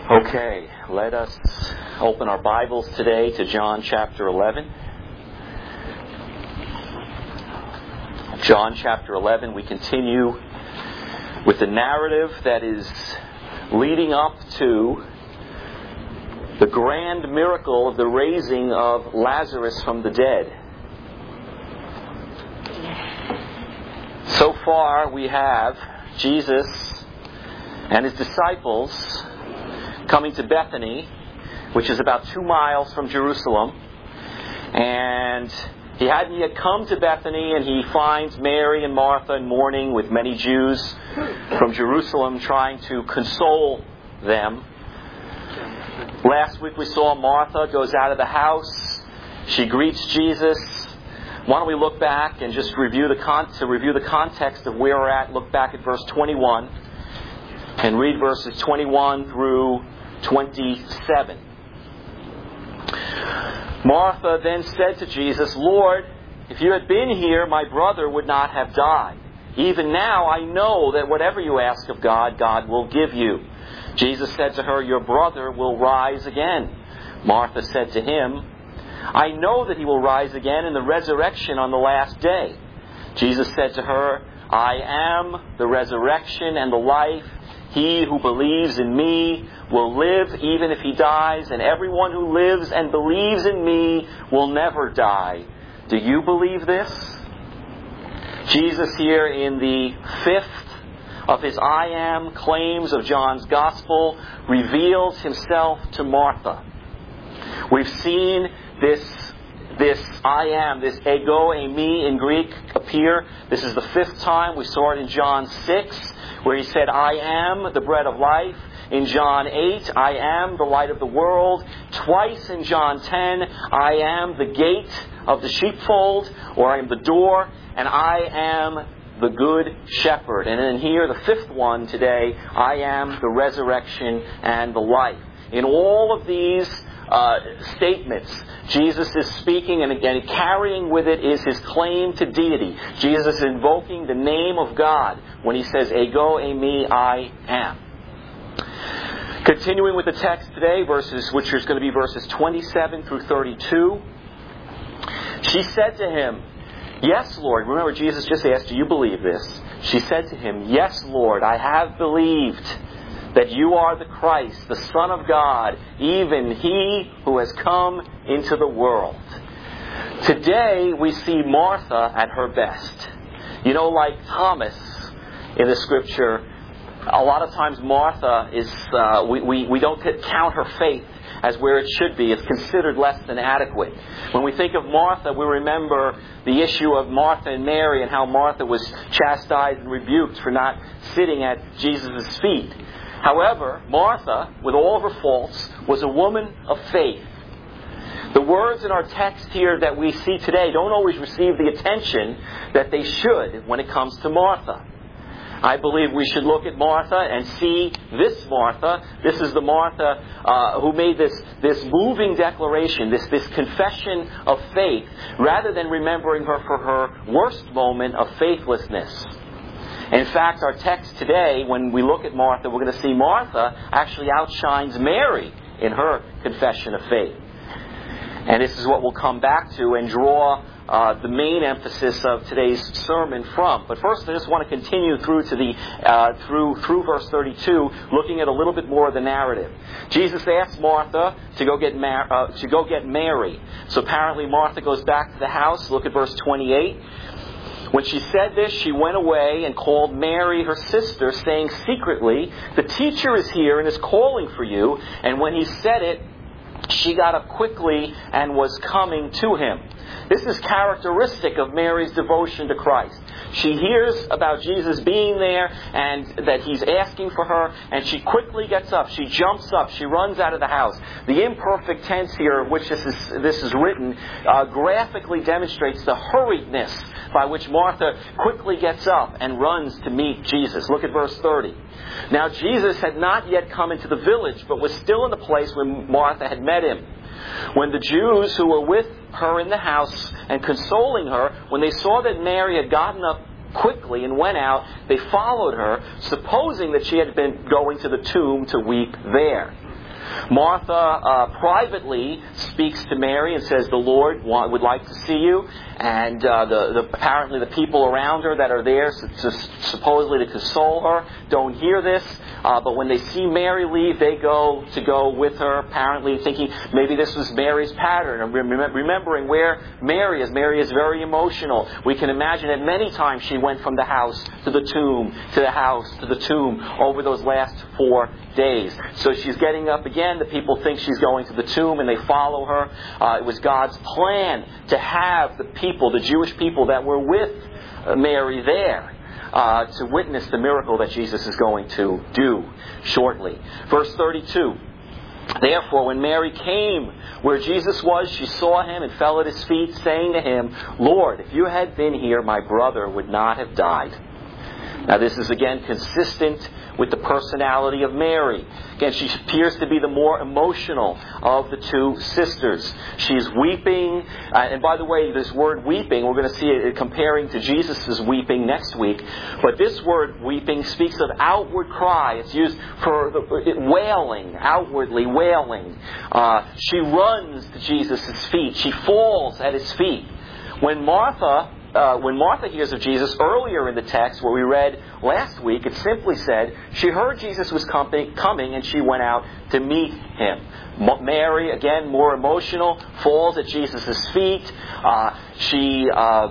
Okay, let us open our Bibles today to John chapter 11. John chapter 11, we continue with the narrative that is leading up to the grand miracle of the raising of Lazarus from the dead. So far we have Jesus and His disciples coming to Bethany, which is about 2 miles from Jerusalem. And He hadn't yet come to Bethany, and He finds Mary and Martha in mourning with many Jews from Jerusalem trying to console them. Last week we saw Martha goes out of the house. She greets Jesus. Why don't we look back and just review the context of where we're at. Look back at verse 21 and read verses 21 through 27. Martha then said to Jesus, "Lord, if you had been here, my brother would not have died. Even now I know that whatever you ask of God, God will give you." Jesus said to her, "Your brother will rise again." Martha said to Him, "I know that he will rise again in the resurrection on the last day." Jesus said to her, "I am the resurrection and the life. He who believes in me will live even if he dies, and everyone who lives and believes in me will never die. Do you believe this?" Jesus here in the 5th of His I am claims of John's Gospel reveals Himself to Martha. We've seen this I am, this ego eimi in Greek appear. This is the 5th time. We saw it in John 6, where He said, "I am the bread of life." In John 8, "I am the light of the world." Twice in John 10, "I am the gate of the sheepfold," or "I am the door," and "I am the good shepherd." And then here, the 5th one today, "I am the resurrection and the life." In all of these statements, Jesus is speaking, and again, carrying with it is His claim to deity. Jesus is invoking the name of God when He says, "Ego eimi, I am." Continuing with the text today, which is going to be verses 27 through 32. She said to Him, "Yes, Lord." Remember, Jesus just asked, "Do you believe this?" She said to Him, "Yes, Lord, I have believed that you are the Christ, the Son of God, even He who has come into the world." Today we see Martha at her best. You know, like Thomas in the Scripture, a lot of times Martha is, we don't count her faith as where it should be. It's considered less than adequate. When we think of Martha, we remember the issue of Martha and Mary and how Martha was chastised and rebuked for not sitting at Jesus' feet. However, Martha, with all of her faults, was a woman of faith. The words in our text here that we see today don't always receive the attention that they should when it comes to Martha. I believe we should look at Martha and see this Martha. This is the Martha who made this moving declaration, this confession of faith, rather than remembering her for her worst moment of faithlessness. In fact, our text today, when we look at Martha, we're going to see Martha actually outshines Mary in her confession of faith. And this is what we'll come back to and draw the main emphasis of today's sermon from. But first, I just want to continue through to through verse 32, looking at a little bit more of the narrative. Jesus asks Martha to go get Mary. So apparently, Martha goes back to the house. Look at verse 28. When she said this, she went away and called Mary, her sister, saying secretly, "The teacher is here and is calling for you." And when he said it, she got up quickly and was coming to him. This is characteristic of Mary's devotion to Christ. She hears about Jesus being there and that He's asking for her, and she quickly gets up. She jumps up. She runs out of the house. The imperfect tense here, of which this is written, graphically demonstrates the hurriedness by which Martha quickly gets up and runs to meet Jesus. Look at verse 30. Now Jesus had not yet come into the village, but was still in the place where Martha had met Him. When the Jews who were with her in the house and consoling her, when they saw that Mary had gotten up quickly and went out, they followed her, supposing that she had been going to the tomb to weep there. Martha privately speaks to Mary and says, the Lord would like to see you. And apparently the people around her that are there supposedly to console her don't hear this. But when they see Mary leave, they go with her, apparently thinking maybe this was Mary's pattern. And remembering where Mary is. Mary is very emotional. We can imagine that many times she went from the house to the tomb, to the house, to the tomb over those last 4 days. So she's getting up again. The people think she's going to the tomb and they follow her. It was God's plan to have the Jewish people that were with Mary there to witness the miracle that Jesus is going to do shortly. Verse 32. Therefore, when Mary came where Jesus was, she saw him and fell at his feet, saying to him, Lord, if you had been here, my brother would not have died. Now this is again consistent with the personality of Mary. Again, she appears to be the more emotional of the two sisters. She's weeping. And by the way, this word weeping, we're going to see it comparing to Jesus' weeping next week. But this word weeping speaks of outward cry. It's used for wailing, outwardly wailing. She runs to Jesus' feet. She falls at his feet. When Martha hears of Jesus earlier in the text where we read last week, it simply said she heard Jesus was coming and she went out to meet him. Mary, again, more emotional, falls at Jesus' feet. She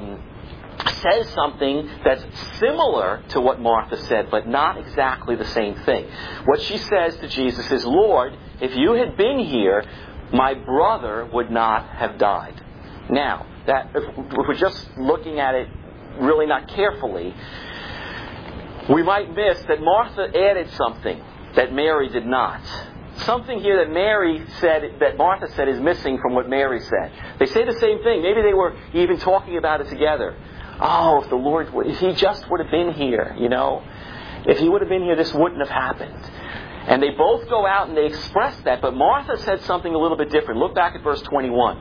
says something that's similar to what Martha said, but not exactly the same thing. What she says to Jesus is, Lord, if you had been here, my brother would not have died. Now, that if we're just looking at it really not carefully, we might miss that Martha added something that Mary did not. Something here that Martha said is missing from what Mary said. They say the same thing. Maybe they were even talking about it together. Oh, if he just would have been here, If he would have been here, this wouldn't have happened. And they both go out and they express that, but Martha said something a little bit different. Look back at verse 21.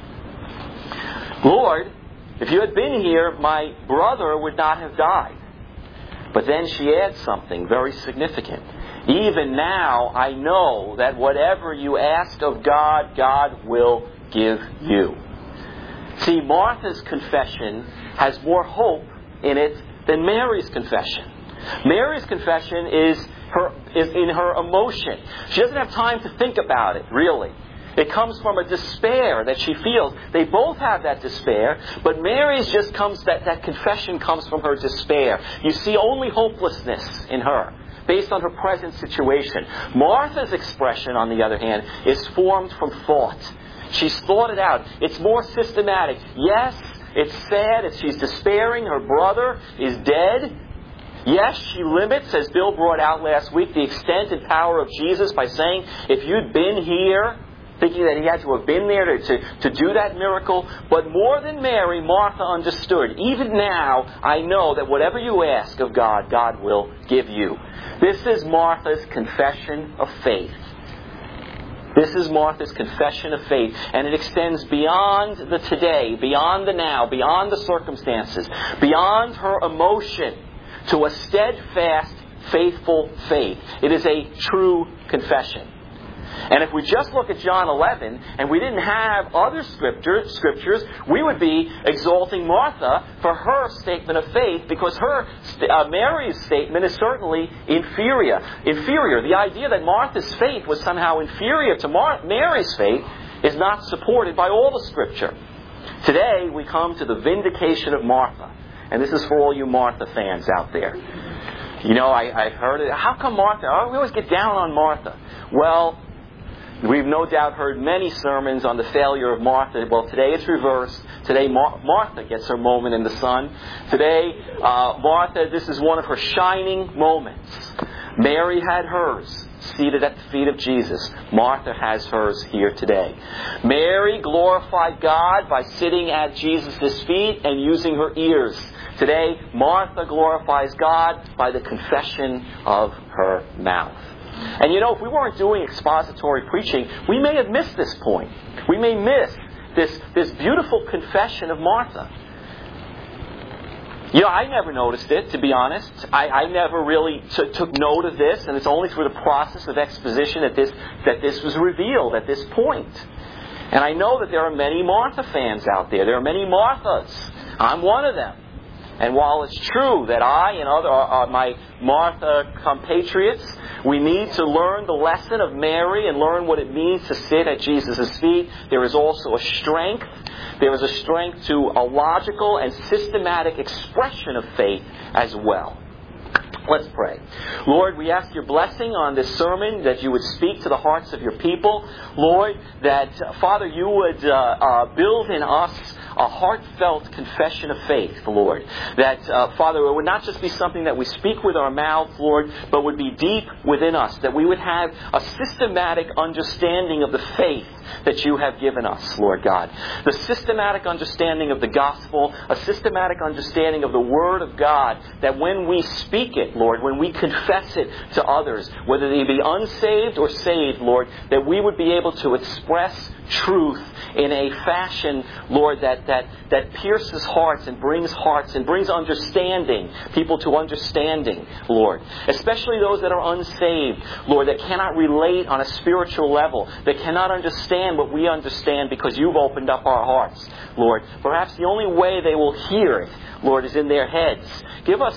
Lord, if you had been here, my brother would not have died. But then she adds something very significant. Even now, I know that whatever you ask of God, God will give you. See, Martha's confession has more hope in it than Mary's confession. Mary's confession is in her emotion. She doesn't have time to think about it, really. It comes from a despair that she feels. They both have that despair, but Mary's that confession comes from her despair. You see only hopelessness in her, based on her present situation. Martha's expression, on the other hand, is formed from thought. She's thought it out. It's more systematic. Yes, it's sad that she's despairing. Her brother is dead. Yes, she limits, as Bill brought out last week, the extent and power of Jesus by saying, if you'd been here, thinking that he had to have been there to do that miracle. But more than Mary, Martha understood. Even now, I know that whatever you ask of God, God will give you. This is Martha's confession of faith. This is Martha's confession of faith. And it extends beyond the today, beyond the now, beyond the circumstances, beyond her emotion, to a steadfast, faithful faith. It is a true confession. And if we just look at John 11, and we didn't have other scriptures, we would be exalting Martha for her statement of faith, because Mary's statement is certainly inferior. The idea that Martha's faith was somehow inferior to Mary's faith is not supported by all the Scripture. Today, we come to the vindication of Martha. And this is for all you Martha fans out there. I've heard it. How come Martha? Oh, we always get down on Martha. Well, we've no doubt heard many sermons on the failure of Martha. Well, today it's reversed. Today Martha gets her moment in the sun. Today, Martha, this is one of her shining moments. Mary had hers, seated at the feet of Jesus. Martha has hers here today. Mary glorified God by sitting at Jesus' feet and using her ears. Today, Martha glorifies God by the confession of her mouth. And if we weren't doing expository preaching, we may have missed this point. We may miss this beautiful confession of Martha. I never noticed it, to be honest. I never really took note of this, and it's only through the process of exposition that this was revealed at this point. And I know that there are many Martha fans out there. There are many Marthas. I'm one of them. And while it's true that I and other my Martha compatriots, we need to learn the lesson of Mary and learn what it means to sit at Jesus' feet, there is also a strength. There is a strength to a logical and systematic expression of faith as well. Let's pray. Lord, we ask your blessing on this sermon, that you would speak to the hearts of your people. Lord, that, Father, you would build in us a heartfelt confession of faith, Lord. That, Father, it would not just be something that we speak with our mouth, Lord, but would be deep within us. That we would have a systematic understanding of the faith that you have given us, Lord God. The systematic understanding of the gospel, a systematic understanding of the Word of God, that when we speak it, Lord, when we confess it to others, whether they be unsaved or saved, Lord, that we would be able to express truth in a fashion, Lord, that pierces hearts and brings understanding, people to understanding, Lord. Especially those that are unsaved, Lord, that cannot relate on a spiritual level, that cannot understand what we understand because you've opened up our hearts, Lord. Perhaps the only way they will hear it, Lord, is in their heads. Give us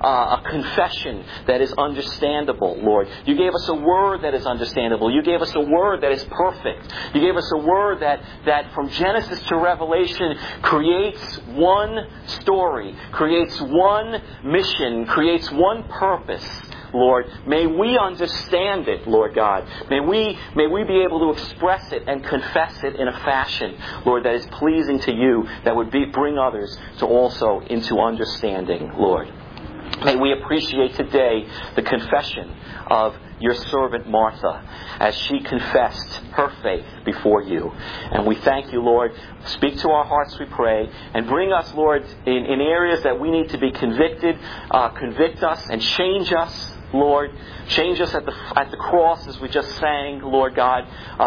a confession that is understandable, Lord. You gave us a word that is understandable. You gave us a word that is perfect. You gave us a word that from Genesis to Revelation creates one story, creates one mission, creates one purpose. Lord, may we understand it, Lord God. May we be able to express it and confess it in a fashion, Lord, that is pleasing to you, that would bring others to also into understanding, Lord. May we appreciate today the confession of your servant Martha as she confessed her faith before you. And we thank you, Lord. Speak to our hearts, we pray, and bring us, Lord, in areas that we need to be convicted. Convict us and change us, Lord. Change us at the cross as we just sang, Lord God.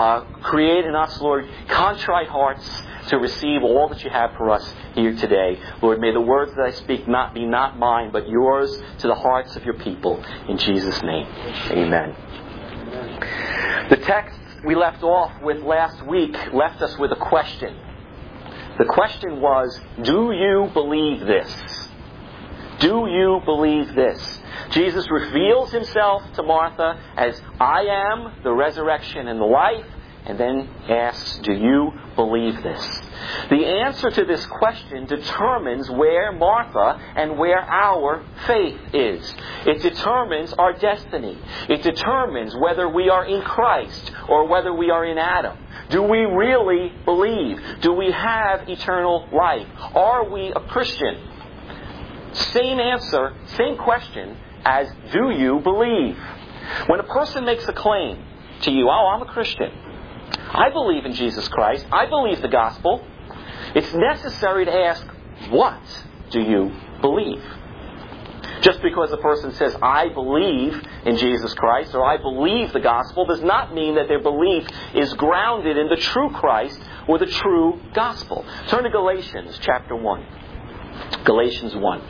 Create in us, Lord, contrite hearts to receive all that you have for us here today. Lord, may the words that I speak not be not mine, but yours to the hearts of your people. In Jesus' name, amen. The text we left off with last week left us with a question. The question was, do you believe this? Do you believe this? Jesus reveals himself to Martha as, I am the resurrection and the life, and then asks, do you believe this? The answer to this question determines where Martha and where our faith is. It determines our destiny. It determines whether we are in Christ or whether we are in Adam. Do we really believe? Do we have eternal life? Are we a Christian? Same answer, same question as, do you believe? When a person makes a claim to you, oh, I'm a Christian. I believe in Jesus Christ. I believe the gospel. It's necessary to ask, what do you believe? Just because a person says, I believe in Jesus Christ, or I believe the gospel, does not mean that their belief is grounded in the true Christ or the true gospel. Turn to Galatians chapter 1. Galatians 1.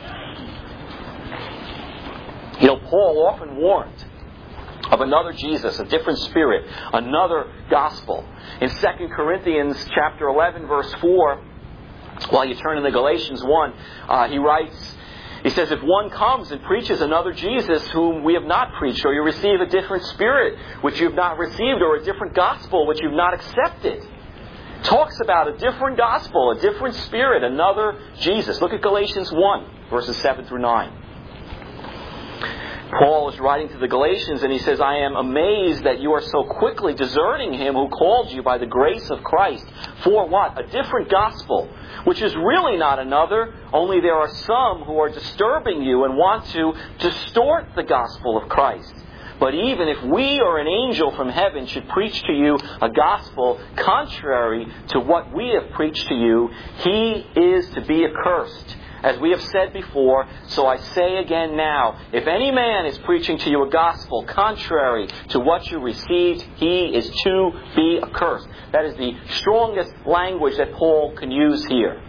Paul often warned of another Jesus, a different spirit, another gospel. In 2 Corinthians chapter 11, verse 4, while you turn into Galatians 1, he writes, he says, if one comes and preaches another Jesus whom we have not preached, or you receive a different spirit which you have not received, or a different gospel which you have not accepted, talks about a different gospel, a different spirit, another Jesus. Look at Galatians 1, verses 7 through 9. Paul is writing to the Galatians and he says, I am amazed that you are so quickly deserting him who called you by the grace of Christ. For what? A different gospel, which is really not another, only there are some who are disturbing you and want to distort the gospel of Christ. But even if we or an angel from heaven should preach to you a gospel contrary to what we have preached to you, he is to be accursed. As we have said before, so I say again now, if any man is preaching to you a gospel contrary to what you received, he is to be accursed. That is the strongest language that Paul can use here.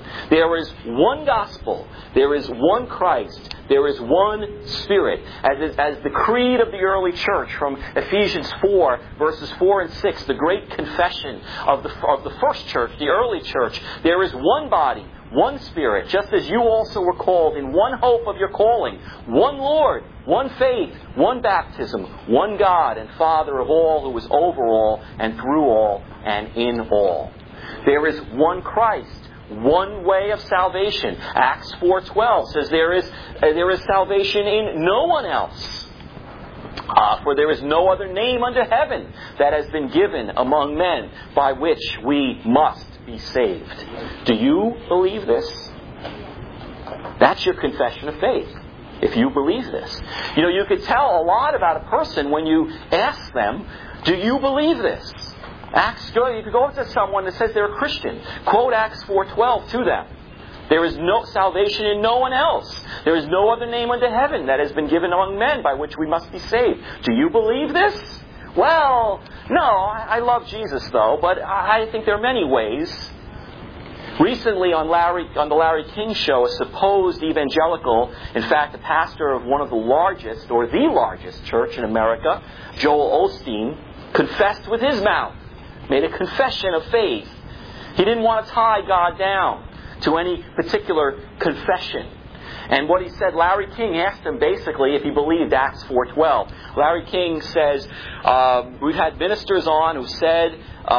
There is one gospel. There is one Christ. There is one Spirit. As the creed of the early church from Ephesians 4, verses 4 and 6, the great confession of the first church, the early church, there is one body, one Spirit, just as you also were called in one hope of your calling, one Lord, one faith, one baptism, one God and Father of all, who is over all and through all and in all. There is one Christ, one way of salvation. Acts 4:12 says there is salvation in no one else. For there is no other name under heaven that has been given among men by which we must be saved. Do you believe this? That's your confession of faith. If you believe this. You could tell a lot about a person when you ask them, do you believe this? You could go up to someone that says they're a Christian. Quote Acts 4:12 to them. There is no salvation in no one else. There is no other name under heaven that has been given among men by which we must be saved. Do you believe this? Well, no, I love Jesus though, but I think there are many ways. Recently on the Larry King Show, a supposed evangelical, in fact, the pastor of one of the largest, or the largest church in America, Joel Osteen, confessed with his mouth, made a confession of faith. He didn't want to tie God down to any particular confession. And what he said, Larry King asked him basically if he believed Acts 4:12. Larry King says, we've had ministers on who said,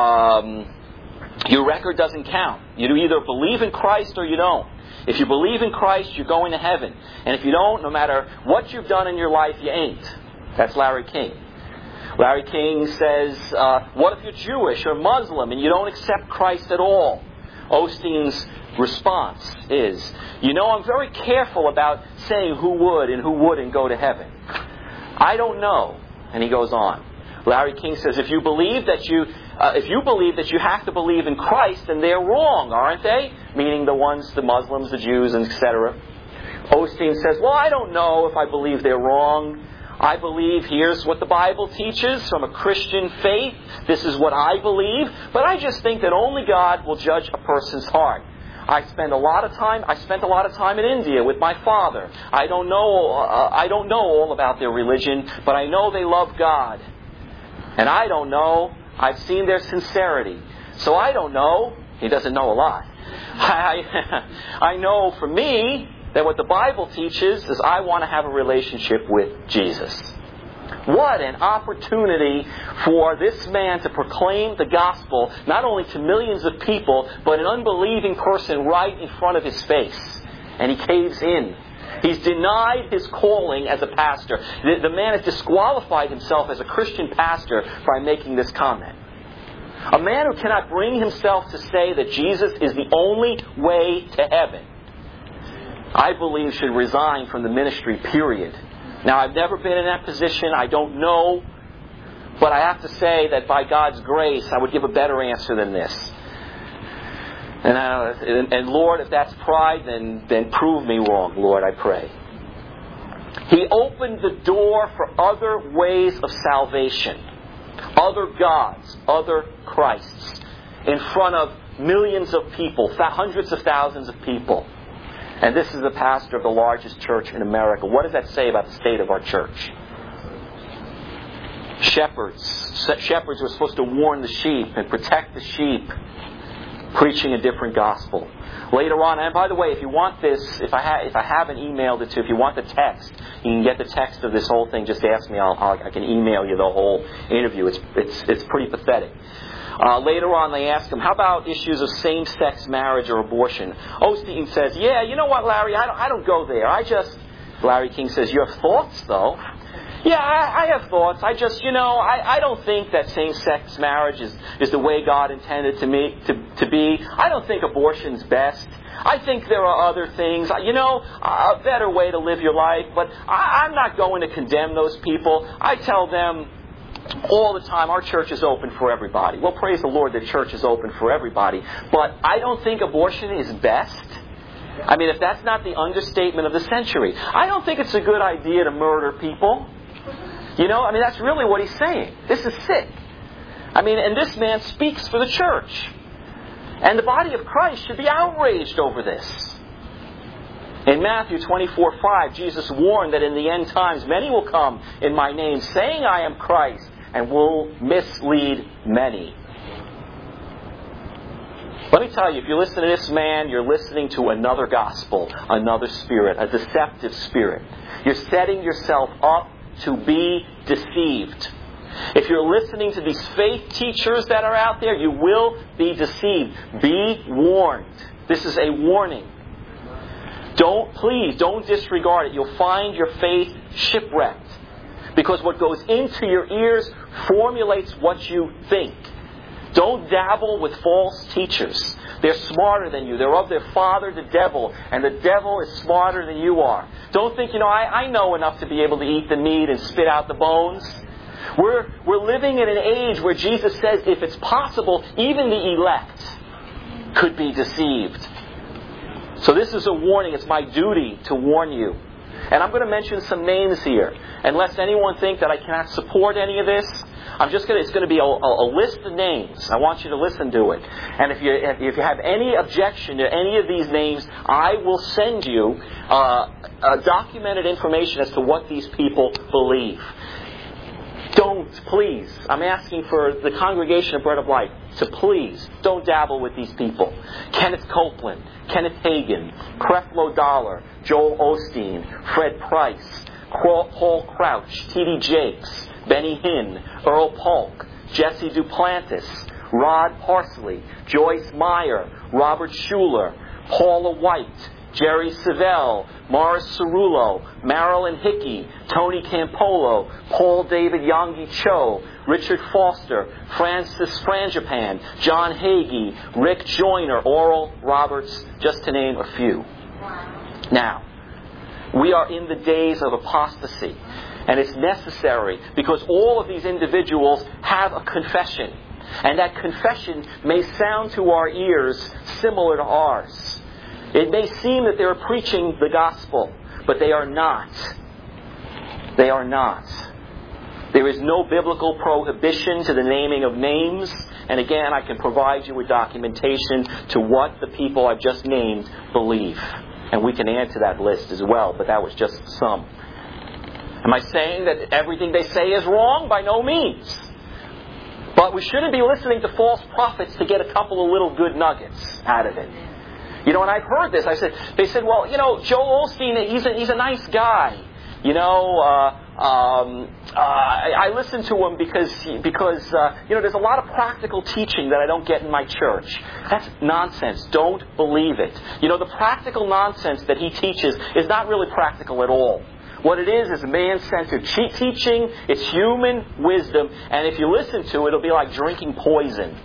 your record doesn't count. You either believe in Christ or you don't. If you believe in Christ, you're going to heaven. And if you don't, no matter what you've done in your life, you ain't. That's Larry King. Larry King says, what if you're Jewish or Muslim and you don't accept Christ at all? Osteen's response is, I'm very careful about saying who would and who wouldn't go to heaven. I don't know. And he goes on. Larry King says, if you believe that you have to believe in Christ, then they're wrong, aren't they? Meaning the Muslims, the Jews, and etc. Osteen says, well, I don't know if I believe they're wrong. I believe here's what the Bible teaches from a Christian faith. This is what I believe. But I just think that only God will judge a person's heart. I spent a lot of time in India with my father. I don't know all about their religion, but I know they love God. And I don't know. I've seen their sincerity. So I don't know. He doesn't know a lot. I know for me that what the Bible teaches is I want to have a relationship with Jesus. What an opportunity for this man to proclaim the gospel, not only to millions of people, but an unbelieving person right in front of his face. And he caves in. He's denied his calling as a pastor. The man has disqualified himself as a Christian pastor by making this comment. A man who cannot bring himself to say that Jesus is the only way to heaven, I believe should resign from the ministry, period. Now, I've never been in that position. I don't know. But I have to say that by God's grace, I would give a better answer than this. And Lord, if that's pride, then prove me wrong, Lord, I pray. He opened the door for other ways of salvation, other gods, other Christs, in front of millions of people, hundreds of thousands of people. And this is the pastor of the largest church in America. What does that say about the state of our church? Shepherds were supposed to warn the sheep and protect the sheep, preaching a different gospel. Later on, and by the way, if you want this, if I haven't emailed it to you, if you want the text, you can get the text of this whole thing. Just ask me. I can email you the whole interview. It's pretty pathetic. Later on, they ask him, how about issues of same-sex marriage or abortion? Osteen says, yeah, you know what, Larry, I don't go there. Larry King says, you have thoughts, though? Yeah, I have thoughts. I don't think that same-sex marriage is the way God intended to be. I don't think abortion's best. I think there are other things, a better way to live your life, but I'm not going to condemn those people. I tell them all the time, our church is open for everybody. Well, praise the Lord, the church is open for everybody. But I don't think abortion is best. I mean, if that's not the understatement of the century. I don't think it's a good idea to murder people. That's really what he's saying. This is sick. And this man speaks for the church. And the body of Christ should be outraged over this. In Matthew 24:5, Jesus warned that in the end times many will come in my name, saying I am Christ, and will mislead many. Let me tell you, if you listen to this man, you're listening to another gospel, another spirit, a deceptive spirit. You're setting yourself up to be deceived. If you're listening to these faith teachers that are out there, you will be deceived. Be warned. This is a warning. Please don't disregard it. You'll find your faith shipwrecked. Because what goes into your ears formulates what you think. Don't dabble with false teachers. They're smarter than you. They're of their father, the devil. And the devil is smarter than you are. Don't think, I know enough to be able to eat the meat and spit out the bones. We're living in an age where Jesus says if it's possible, even the elect could be deceived. So this is a warning. It's my duty to warn you. And I'm going to mention some names here. And lest anyone think that I cannot support any of this, it's going to be a list of names. I want you to listen to it. And if you have any objection to any of these names, I will send you documented information as to what these people believe. Please, I'm asking for the congregation of Bread of Life to please don't dabble with these people. Kenneth Copeland, Kenneth Hagin, Creflo Dollar, Joel Osteen, Fred Price, Paul Crouch, T.D. Jakes, Benny Hinn, Earl Polk, Jesse Duplantis, Rod Parsley, Joyce Meyer, Robert Schuller, Paula White, Jerry Savelle, Morris Cerullo, Marilyn Hickey, Tony Campolo, Paul David Yonggi Cho, Richard Foster, Francis Frangipan, John Hagee, Rick Joyner, Oral Roberts, just to name a few. Now, we are in the days of apostasy. And it's necessary because all of these individuals have a confession. And that confession may sound to our ears similar to ours. It may seem that they're preaching the gospel, but they are not. They are not. There is no biblical prohibition to the naming of names. And again, I can provide you with documentation to what the people I've just named believe. And we can add to that list as well, but that was just some. Am I saying that everything they say is wrong? By no means. But we shouldn't be listening to false prophets to get a couple of little good nuggets out of it. And I've heard this. They said, well, Joel Osteen, he's a nice guy. I listen to him because there's a lot of practical teaching that I don't get in my church. That's nonsense. Don't believe it. The practical nonsense that he teaches is not really practical at all. What it is man-centered teaching. It's human wisdom. And if you listen to it, it'll be like drinking poison.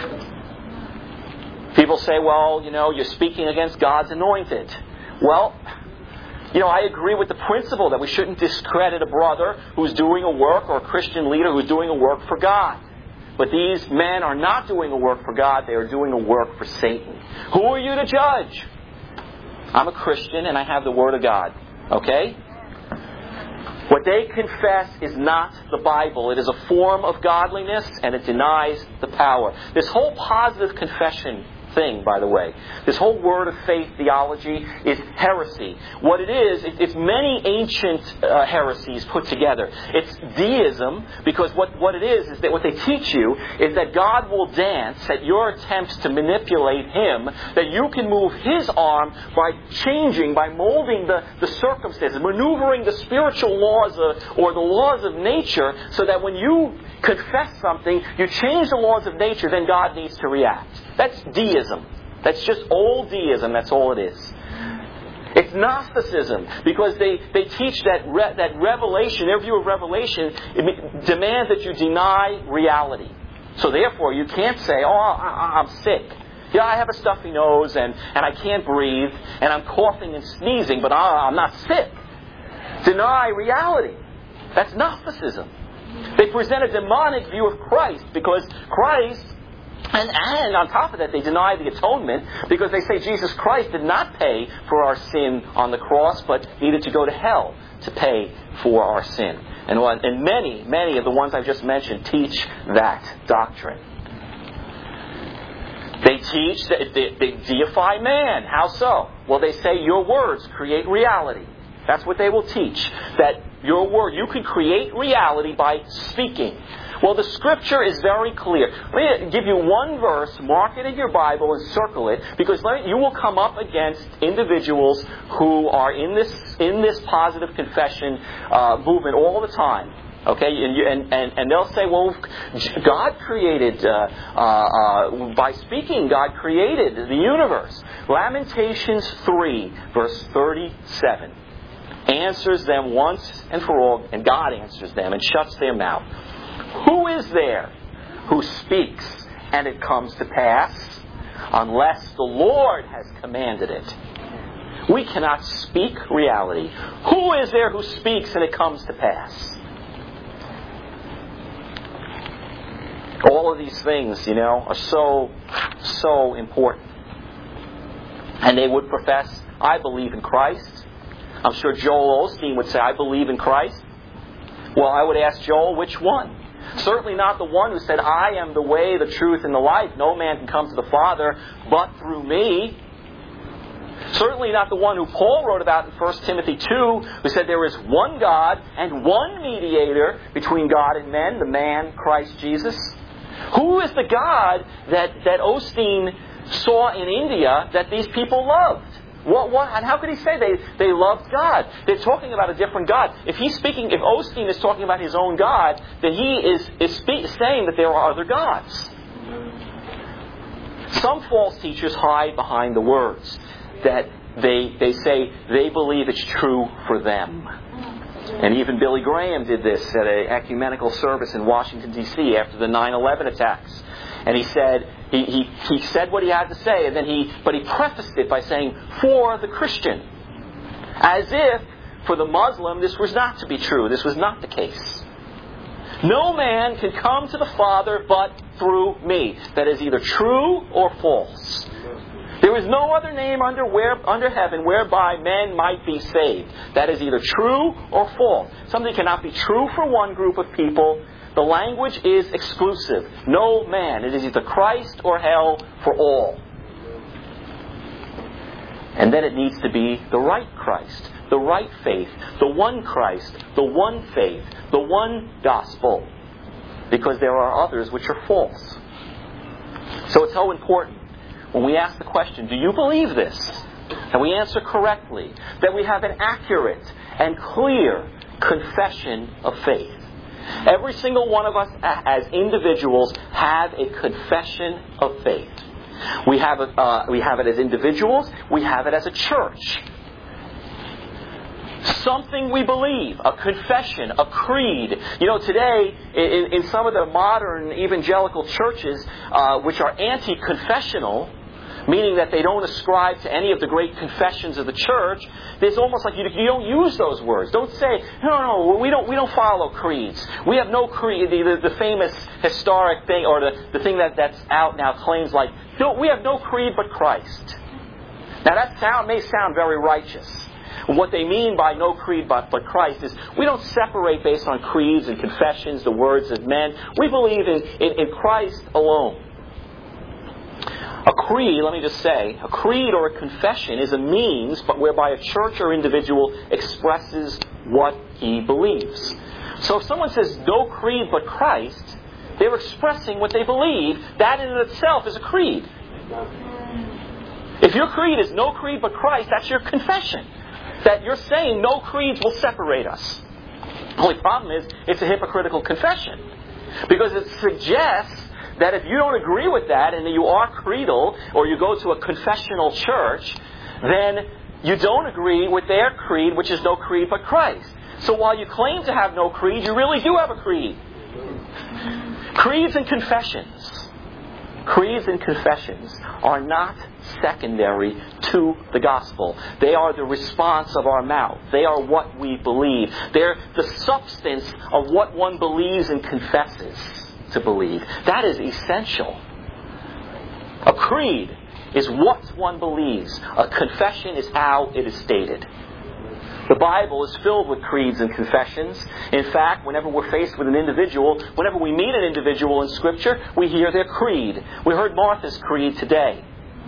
People say, well, you're speaking against God's anointed. Well, I agree with the principle that we shouldn't discredit a brother who's doing a work or a Christian leader who's doing a work for God. But these men are not doing a work for God. They are doing a work for Satan. Who are you to judge? I'm a Christian and I have the Word of God. Okay? What they confess is not the Bible. It is a form of godliness and it denies the power. This whole positive confession thing, by the way, this whole word of faith theology is heresy. What it is, it's many ancient heresies put together. It's deism, because what it is that what they teach you is that God will dance at your attempts to manipulate Him, that you can move His arm by molding the circumstances, maneuvering the spiritual laws or the laws of nature, so that when you confess something, you change the laws of nature, then God needs to react. That's deism. That's just old deism. That's all it is. It's Gnosticism, because they teach that revelation, their view of revelation, demands that you deny reality. So therefore, you can't say, I'm sick. Yeah, I have a stuffy nose and I can't breathe and I'm coughing and sneezing, but I'm not sick. Deny reality. That's Gnosticism. They present a demonic view of Christ, because Christ, and on top of that, they deny the atonement, because they say Jesus Christ did not pay for our sin on the cross, but needed to go to hell to pay for our sin. And many of the ones I've just mentioned teach that doctrine. They teach that they deify man. How so? Well, they say your words create reality. That's what they will teach. That your word, you can create reality by speaking. Well, the Scripture is very clear. Let me give you one verse, mark it in your Bible and circle it, because you will come up against individuals who are in this positive confession movement all the time. Okay, and they'll say, well, God created, by speaking, God created the universe. Lamentations 3, verse 37, answers them once and for all, and God answers them and shuts their mouth. Who is there who speaks and it comes to pass, unless the Lord has commanded it? We cannot speak reality. Who is there who speaks and it comes to pass? All of these things, are so important. And they would profess, I believe in Christ. I'm sure Joel Osteen would say, I believe in Christ. Well, I would ask Joel, which one? Certainly not the one who said, I am the way, the truth, and the life. No man can come to the Father but through me. Certainly not the one who Paul wrote about in 1 Timothy 2, who said there is one God and one mediator between God and men, the man Christ Jesus. Who is the God that Osteen saw in India that these people loved? And how could he say they loved God? They're talking about a different God. If Osteen is talking about his own God, then he is saying that there are other gods. Some false teachers hide behind the words that they say they believe it's true for them. And even Billy Graham did this at an ecumenical service in Washington, D.C. after the 9/11 attacks. And he said, he said what he had to say, but he prefaced it by saying, for the Christian. As if, for the Muslim, this was not to be true. This was not the case. No man can come to the Father but through me. That is either true or false. There is no other name under heaven whereby men might be saved. That is either true or false. Something cannot be true for one group of people. The language is exclusive. No man. It is either Christ or hell for all. And then it needs to be the right Christ, the right faith, the one Christ, the one faith, the one gospel. Because there are others which are false. So it's so important when we ask the question, do you believe this? And we answer correctly, that we have an accurate and clear confession of faith. Every single one of us as individuals have a confession of faith. We have it as individuals. We have it as a church. Something we believe, a confession, a creed. Today, in some of the modern evangelical churches, which are anti-confessional, meaning that they don't ascribe to any of the great confessions of the church, it's almost like you don't use those words. Don't say, no, we don't follow creeds. We have no creed. The famous historic thing, or the thing that's out now claims like, we have no creed but Christ. Now that may sound very righteous. What they mean by no creed but Christ is we don't separate based on creeds and confessions, the words of men. We believe in Christ alone. A creed, let me just say, a creed or a confession is a means but whereby a church or individual expresses what he believes. So if someone says no creed but Christ, they're expressing what they believe. That in itself is a creed. If your creed is no creed but Christ, that's your confession. That you're saying no creeds will separate us. The only problem is it's a hypocritical confession. Because it suggests that if you don't agree with that and that you are creedal, or you go to a confessional church, then you don't agree with their creed, which is no creed but Christ. So while you claim to have no creed, you really do have a creed. Creeds and confessions are not secondary to the gospel. They are the response of our mouth. They are what we believe. They're the substance of what one believes and confesses to believe. That is essential. A creed is what one believes. A confession is how it is stated. The Bible is filled with creeds and confessions. In fact, whenever we're faced with an individual, whenever we meet an individual in Scripture, we hear their creed. We heard Martha's creed today.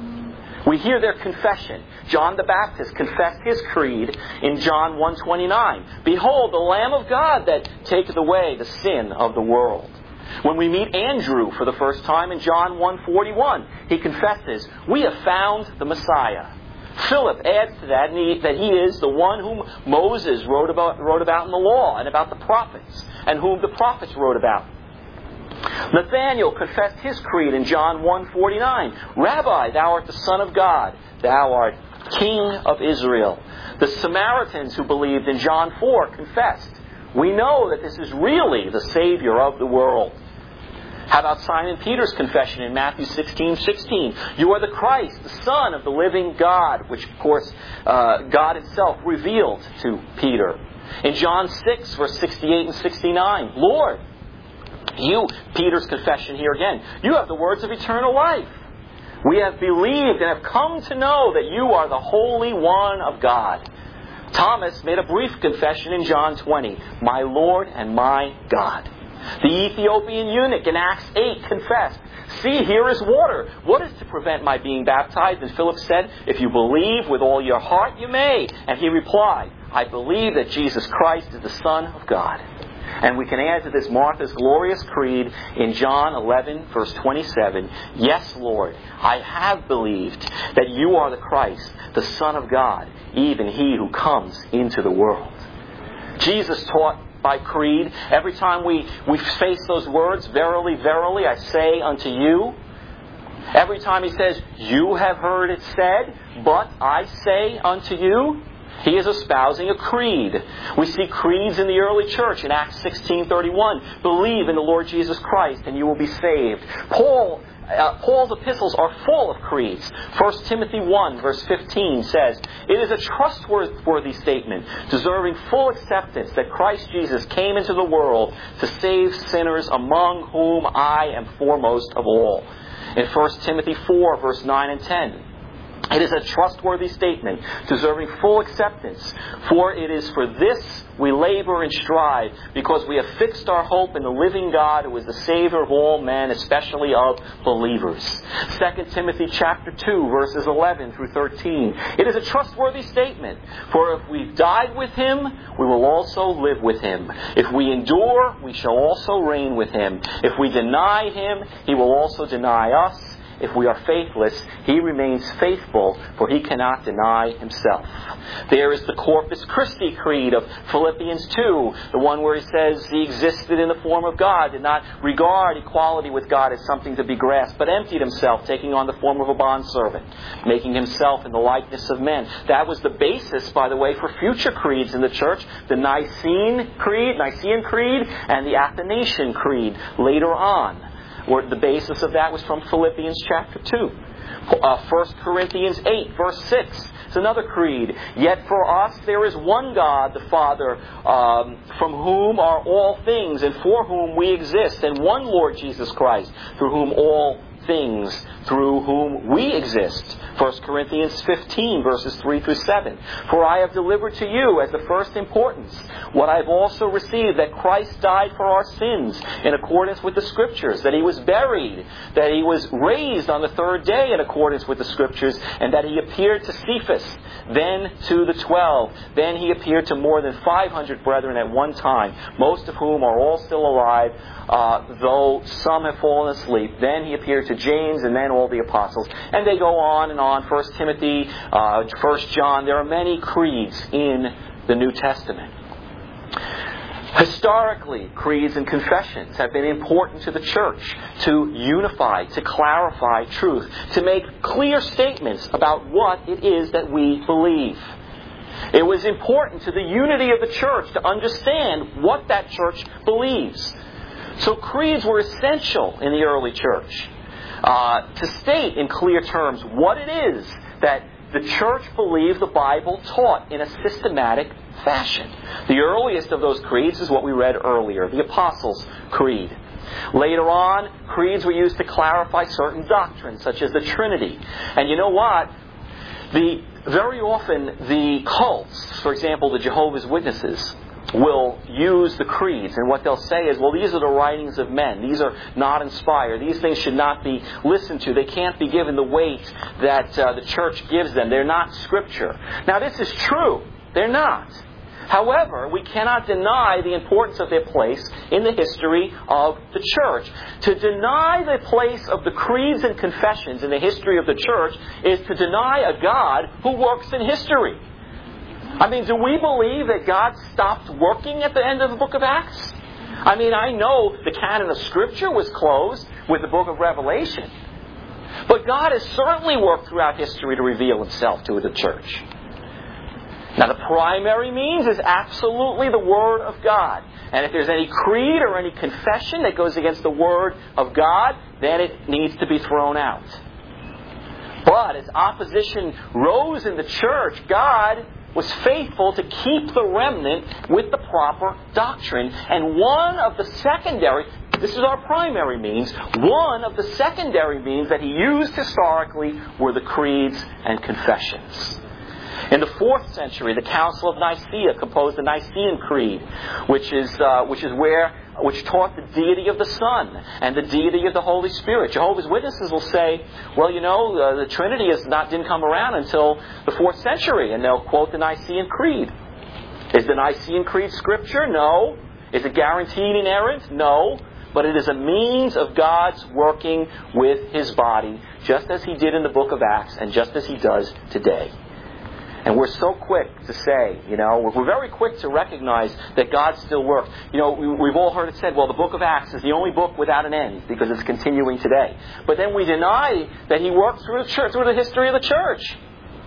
We hear their confession. John the Baptist confessed his creed in John 1:29. Behold, the Lamb of God that taketh away the sin of the world. When we meet Andrew for the first time in John 1:41, he confesses, we have found the Messiah. Philip adds to that that he is the one whom Moses wrote about in the law and about the prophets, and whom the prophets wrote about. Nathanael confessed his creed in John 1:49. Rabbi, thou art the Son of God. Thou art King of Israel. The Samaritans who believed in John 4 confessed, we know that this is really the Savior of the world. How about Simon Peter's confession in Matthew 16:16? You are the Christ, the Son of the living God, which of course God Himself revealed to Peter. In John 6, verse 68 and 69, Lord, you, Peter's confession here again, you have the words of eternal life. We have believed and have come to know that you are the Holy One of God. Thomas made a brief confession in John 20, my Lord and my God. The Ethiopian eunuch in Acts 8 confessed, see, here is water. What is to prevent my being baptized? And Philip said, if you believe with all your heart, you may. And he replied, I believe that Jesus Christ is the Son of God. And we can add to this Martha's glorious creed in John 11, verse 27. Yes, Lord, I have believed that you are the Christ, the Son of God, even He who comes into the world. Jesus taught by creed. Every time we face those words, verily, verily, I say unto you. Every time He says, you have heard it said, but I say unto you. He is espousing a creed. We see creeds in the early church in Acts 16:31. Believe in the Lord Jesus Christ and you will be saved. Paul's epistles are full of creeds. 1 Timothy 1 verse 15 says, it is a trustworthy statement, deserving full acceptance, that Christ Jesus came into the world to save sinners, among whom I am foremost of all. In 1 Timothy 4 verse 9 and 10, it is a trustworthy statement, deserving full acceptance. For it is for this we labor and strive, because we have fixed our hope in the living God, who is the Savior of all men, especially of believers. 2 Timothy chapter 2, verses 11 through 13. It is a trustworthy statement. For if we've died with Him, we will also live with Him. If we endure, we shall also reign with Him. If we deny Him, He will also deny us. If we are faithless, He remains faithful, for He cannot deny Himself. There is the Corpus Christi creed of Philippians 2, the one where he says He existed in the form of God, did not regard equality with God as something to be grasped, but emptied Himself, taking on the form of a bondservant, making Himself in the likeness of men. That was the basis, by the way, for future creeds in the church, the Nicene Creed, and the Athanasian Creed later on. The basis of that was from Philippians chapter 2. 1 Corinthians 8, verse 6. It's another creed. Yet for us there is one God, the Father, from whom are all things and for whom we exist, and one Lord Jesus Christ, through whom we exist. 1 Corinthians 15, verses 3 through 7. For I have delivered to you as the first importance what I have also received, that Christ died for our sins in accordance with the Scriptures, that He was buried, that He was raised on the third day in accordance with the Scriptures, and that He appeared to Cephas, then to the 12. Then He appeared to more than 500 brethren at one time, most of whom are all still alive, though some have fallen asleep. Then He appeared to James, and then all the apostles. And they go on and on. 1 Timothy, 1 John. There are many creeds in the New Testament. Historically, creeds and confessions have been important to the church to unify, to clarify truth, to make clear statements about what it is that we believe. It was important to the unity of the church to understand what that church believes. So creeds were essential in the early church to state in clear terms what it is that the church believed the Bible taught in a systematic fashion. The earliest of those creeds is what we read earlier, the Apostles' Creed. Later on, creeds were used to clarify certain doctrines, such as the Trinity. And you know what? Very often the cults, for example, the Jehovah's Witnesses, will use the creeds, and what they'll say is, well, these are the writings of men. These are not inspired. These things should not be listened to. They can't be given the weight that the church gives them. They're not Scripture. Now, this is true. They're not. However, we cannot deny the importance of their place in the history of the church. To deny the place of the creeds and confessions in the history of the church is to deny a God who works in history. I mean, do we believe that God stopped working at the end of the book of Acts? I mean, I know the canon of Scripture was closed with the book of Revelation. But God has certainly worked throughout history to reveal Himself to the church. Now, the primary means is absolutely the Word of God. And if there's any creed or any confession that goes against the Word of God, then it needs to be thrown out. But as opposition rose in the church, God was faithful to keep the remnant with the proper doctrine. And one of the secondary, this is our primary means, one of the secondary means that He used historically were the creeds and confessions. In the 4th century, the Council of Nicaea composed the Nicene Creed, which taught the deity of the Son and the deity of the Holy Spirit. Jehovah's Witnesses will say, well, the Trinity didn't come around until the 4th century, and they'll quote the Nicene Creed. Is the Nicene Creed Scripture? No. Is it guaranteed inerrant? No. But it is a means of God's working with His body, just as He did in the book of Acts and just as He does today. And we're so quick to say, we're very quick to recognize that God still works. We've all heard it said, well, the book of Acts is the only book without an end because it's continuing today. But then we deny that He worked through the church, through the history of the church.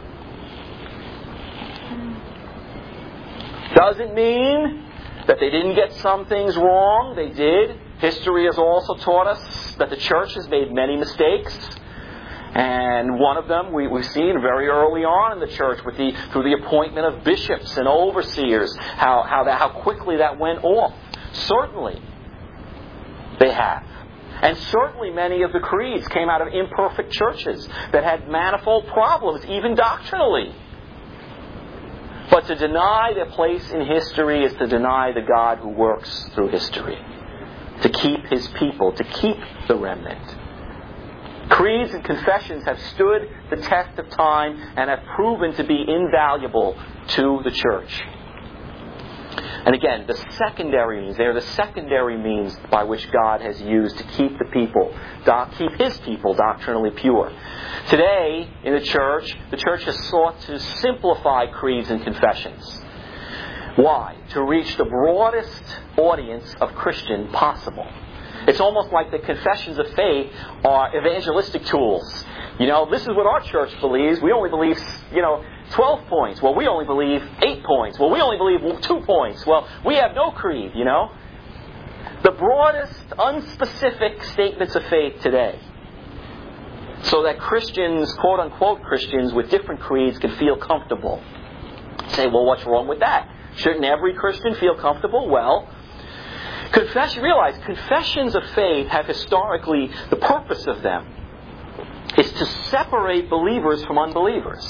Doesn't mean that they didn't get some things wrong. They did. History has also taught us that the church has made many mistakes. And one of them we've seen very early on in the church through the appointment of bishops and overseers, how quickly that went off. Certainly, they have. And certainly many of the creeds came out of imperfect churches that had manifold problems, even doctrinally. But to deny their place in history is to deny the God who works through history, to keep His people, to keep the remnant. Creeds and confessions have stood the test of time and have proven to be invaluable to the church. And again, the secondary means, they are the secondary means by which God has used to keep keep His people doctrinally pure. Today, in the church has sought to simplify creeds and confessions. Why? To reach the broadest audience of Christian possible. It's almost like the confessions of faith are evangelistic tools. This is what our church believes. We only believe, 12 points. Well, we only believe 8 points. Well, we only believe 2 points. Well, we have no creed, The broadest, unspecific statements of faith today. So that Christians, quote-unquote Christians, with different creeds can feel comfortable. Say, well, what's wrong with that? Shouldn't every Christian feel comfortable? Well, realize confessions of faith have historically, the purpose of them is to separate believers from unbelievers.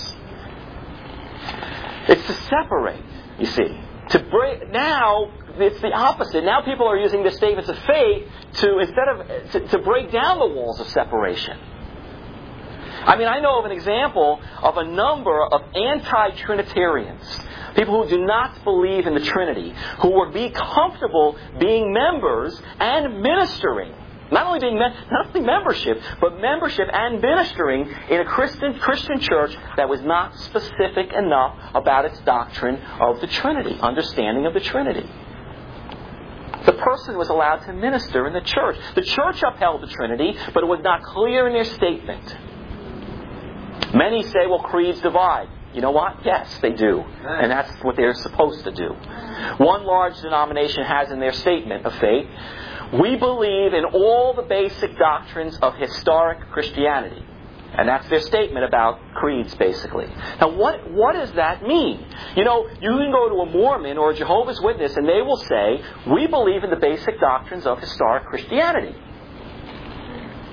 It's to separate, you see. Now, it's the opposite. Now people are using the statements of faith to break down the walls of separation. I mean, I know of an example of a number of anti-Trinitarians, people who do not believe in the Trinity, who would be comfortable being members and ministering. Not only membership, but membership and ministering in a Christian church that was not specific enough about its doctrine of the Trinity, understanding of the Trinity. The person was allowed to minister in the church. The church upheld the Trinity, but it was not clear in their statement. Many say, well, creeds divide. You know what? Yes, they do. And that's what they're supposed to do. One large denomination has in their statement of faith, we believe in all the basic doctrines of historic Christianity. And that's their statement about creeds, basically. Now, what does that mean? You can go to a Mormon or a Jehovah's Witness and they will say, we believe in the basic doctrines of historic Christianity.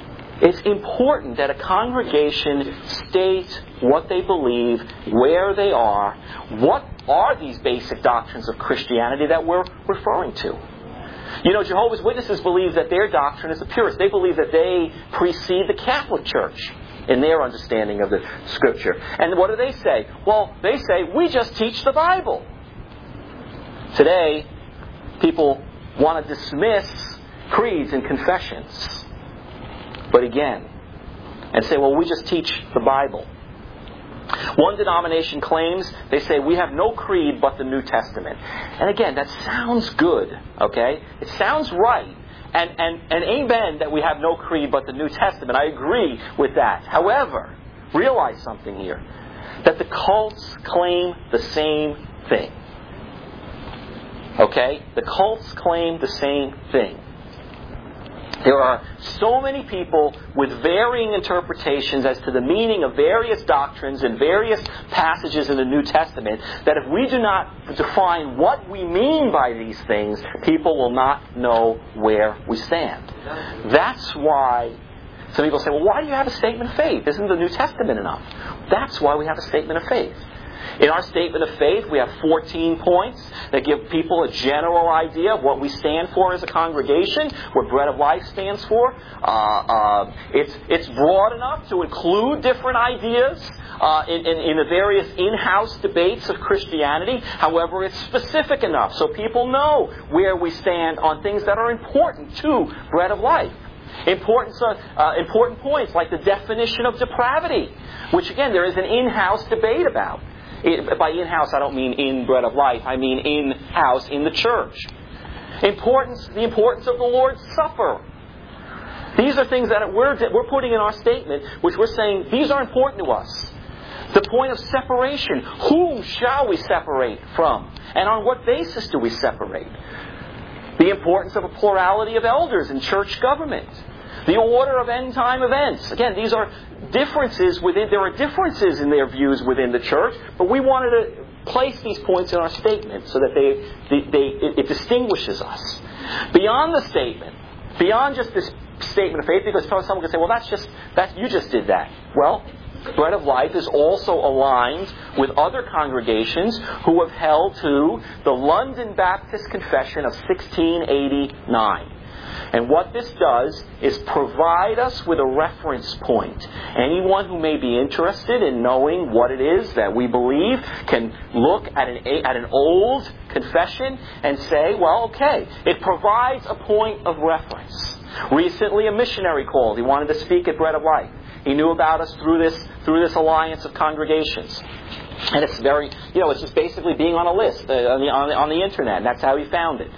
It's important that a congregation state what they believe, where they are, what are these basic doctrines of Christianity that we're referring to. You know, Jehovah's Witnesses believe that their doctrine is the purest. They believe that they precede the Catholic Church in their understanding of the Scripture. And what do they say? Well, they say, we just teach the Bible. Today, people want to dismiss creeds and confessions. But again, and say, well, we just teach the Bible. One denomination claims, they say, we have no creed but the New Testament. And again, that sounds good, okay? It sounds right. And amen that we have no creed but the New Testament. I agree with that. However, realize something here. That the cults claim the same thing. Okay? The cults claim the same thing. There are so many people with varying interpretations as to the meaning of various doctrines and various passages in the New Testament that if we do not define what we mean by these things, people will not know where we stand. That's why some people say, well, why do you have a statement of faith? Isn't the New Testament enough? That's why we have a statement of faith. In our statement of faith, we have 14 points that give people a general idea of what we stand for as a congregation, what Bread of Life stands for. It's broad enough to include different ideas in the various in-house debates of Christianity. However, it's specific enough so people know where we stand on things that are important to Bread of Life. Important points like the definition of depravity, which again there is an in-house debate about. By in-house, I don't mean in Bread of Life. I mean in-house, in the church. The importance of the Lord's Supper. These are things that we're putting in our statement, which we're saying, these are important to us. The point of separation. Whom shall we separate from? And on what basis do we separate? The importance of a plurality of elders in church government. The order of end-time events. Again, these are differences there are differences in their views within the church, but we wanted to place these points in our statement so that it distinguishes us. Beyond the statement, beyond just this statement of faith, because someone can say, well, you just did that. Well, Bread of Life is also aligned with other congregations who have held to the London Baptist Confession of 1689. And what this does is provide us with a reference point. Anyone who may be interested in knowing what it is that we believe can look at an old confession and say, well, okay, it provides a point of reference. Recently, a missionary called. He wanted to speak at Bread of Life. He knew about us through this alliance of congregations. And it's it's just basically being on a list on the internet. And that's how he found it.